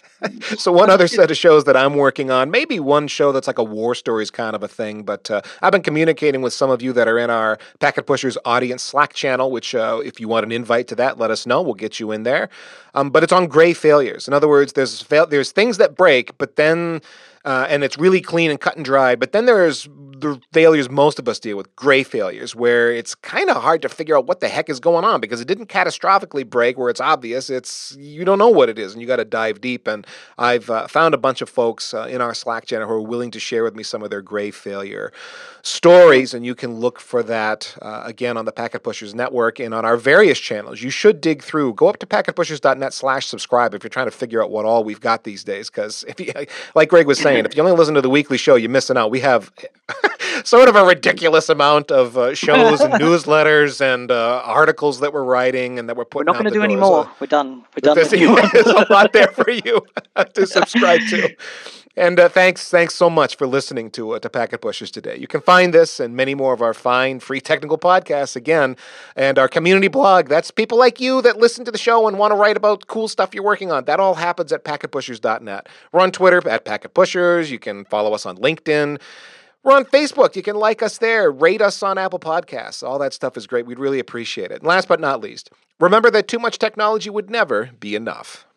Speaker 1: So one other set of shows that I'm working on, maybe one show that's like a war stories kind of a thing, but uh, I've been communicating with some of you that are in our Packet Pushers audience Slack channel, which uh, if you want an invite to that, let us know. We'll get you in there. Um, but it's on gray failures. In other words, there's fail- there's things that break, but then Uh, and it's really clean and cut and dry. But then there's the failures most of us deal with, gray failures, where it's kind of hard to figure out what the heck is going on because it didn't catastrophically break where it's obvious. It's you don't know what it is, and you got to dive deep. And I've uh, found a bunch of folks uh, in our Slack channel who are willing to share with me some of their gray failure stories, and you can look for that uh, again on the Packet Pushers Network and on our various channels. You should dig through. Go up to packetpushers.net slash subscribe if you're trying to figure out what all we've got these days. Because if you, like Greg was saying, if you only listen to the weekly show, you're missing out. We have sort of a ridiculous amount of uh, shows and newsletters and uh, articles that we're writing and that we're
Speaker 2: We're
Speaker 1: putting
Speaker 2: not
Speaker 1: out
Speaker 2: going to
Speaker 1: the
Speaker 2: do any
Speaker 1: door.
Speaker 2: more.
Speaker 1: So
Speaker 2: We're done. We're done.
Speaker 1: there's,
Speaker 2: with you.
Speaker 1: there's a lot there for you to subscribe to. And uh, thanks, thanks so much for listening to uh, to Packet Pushers today. You can find this and many more of our fine free technical podcasts again, and our community blog. That's people like you that listen to the show and want to write about cool stuff you're working on. That all happens at packet pushers dot net. We're on Twitter at Packet Pushers. You can follow us on LinkedIn. We're on Facebook. You can like us there. Rate us on Apple Podcasts. All that stuff is great. We'd really appreciate it. And last but not least, remember that too much technology would never be enough.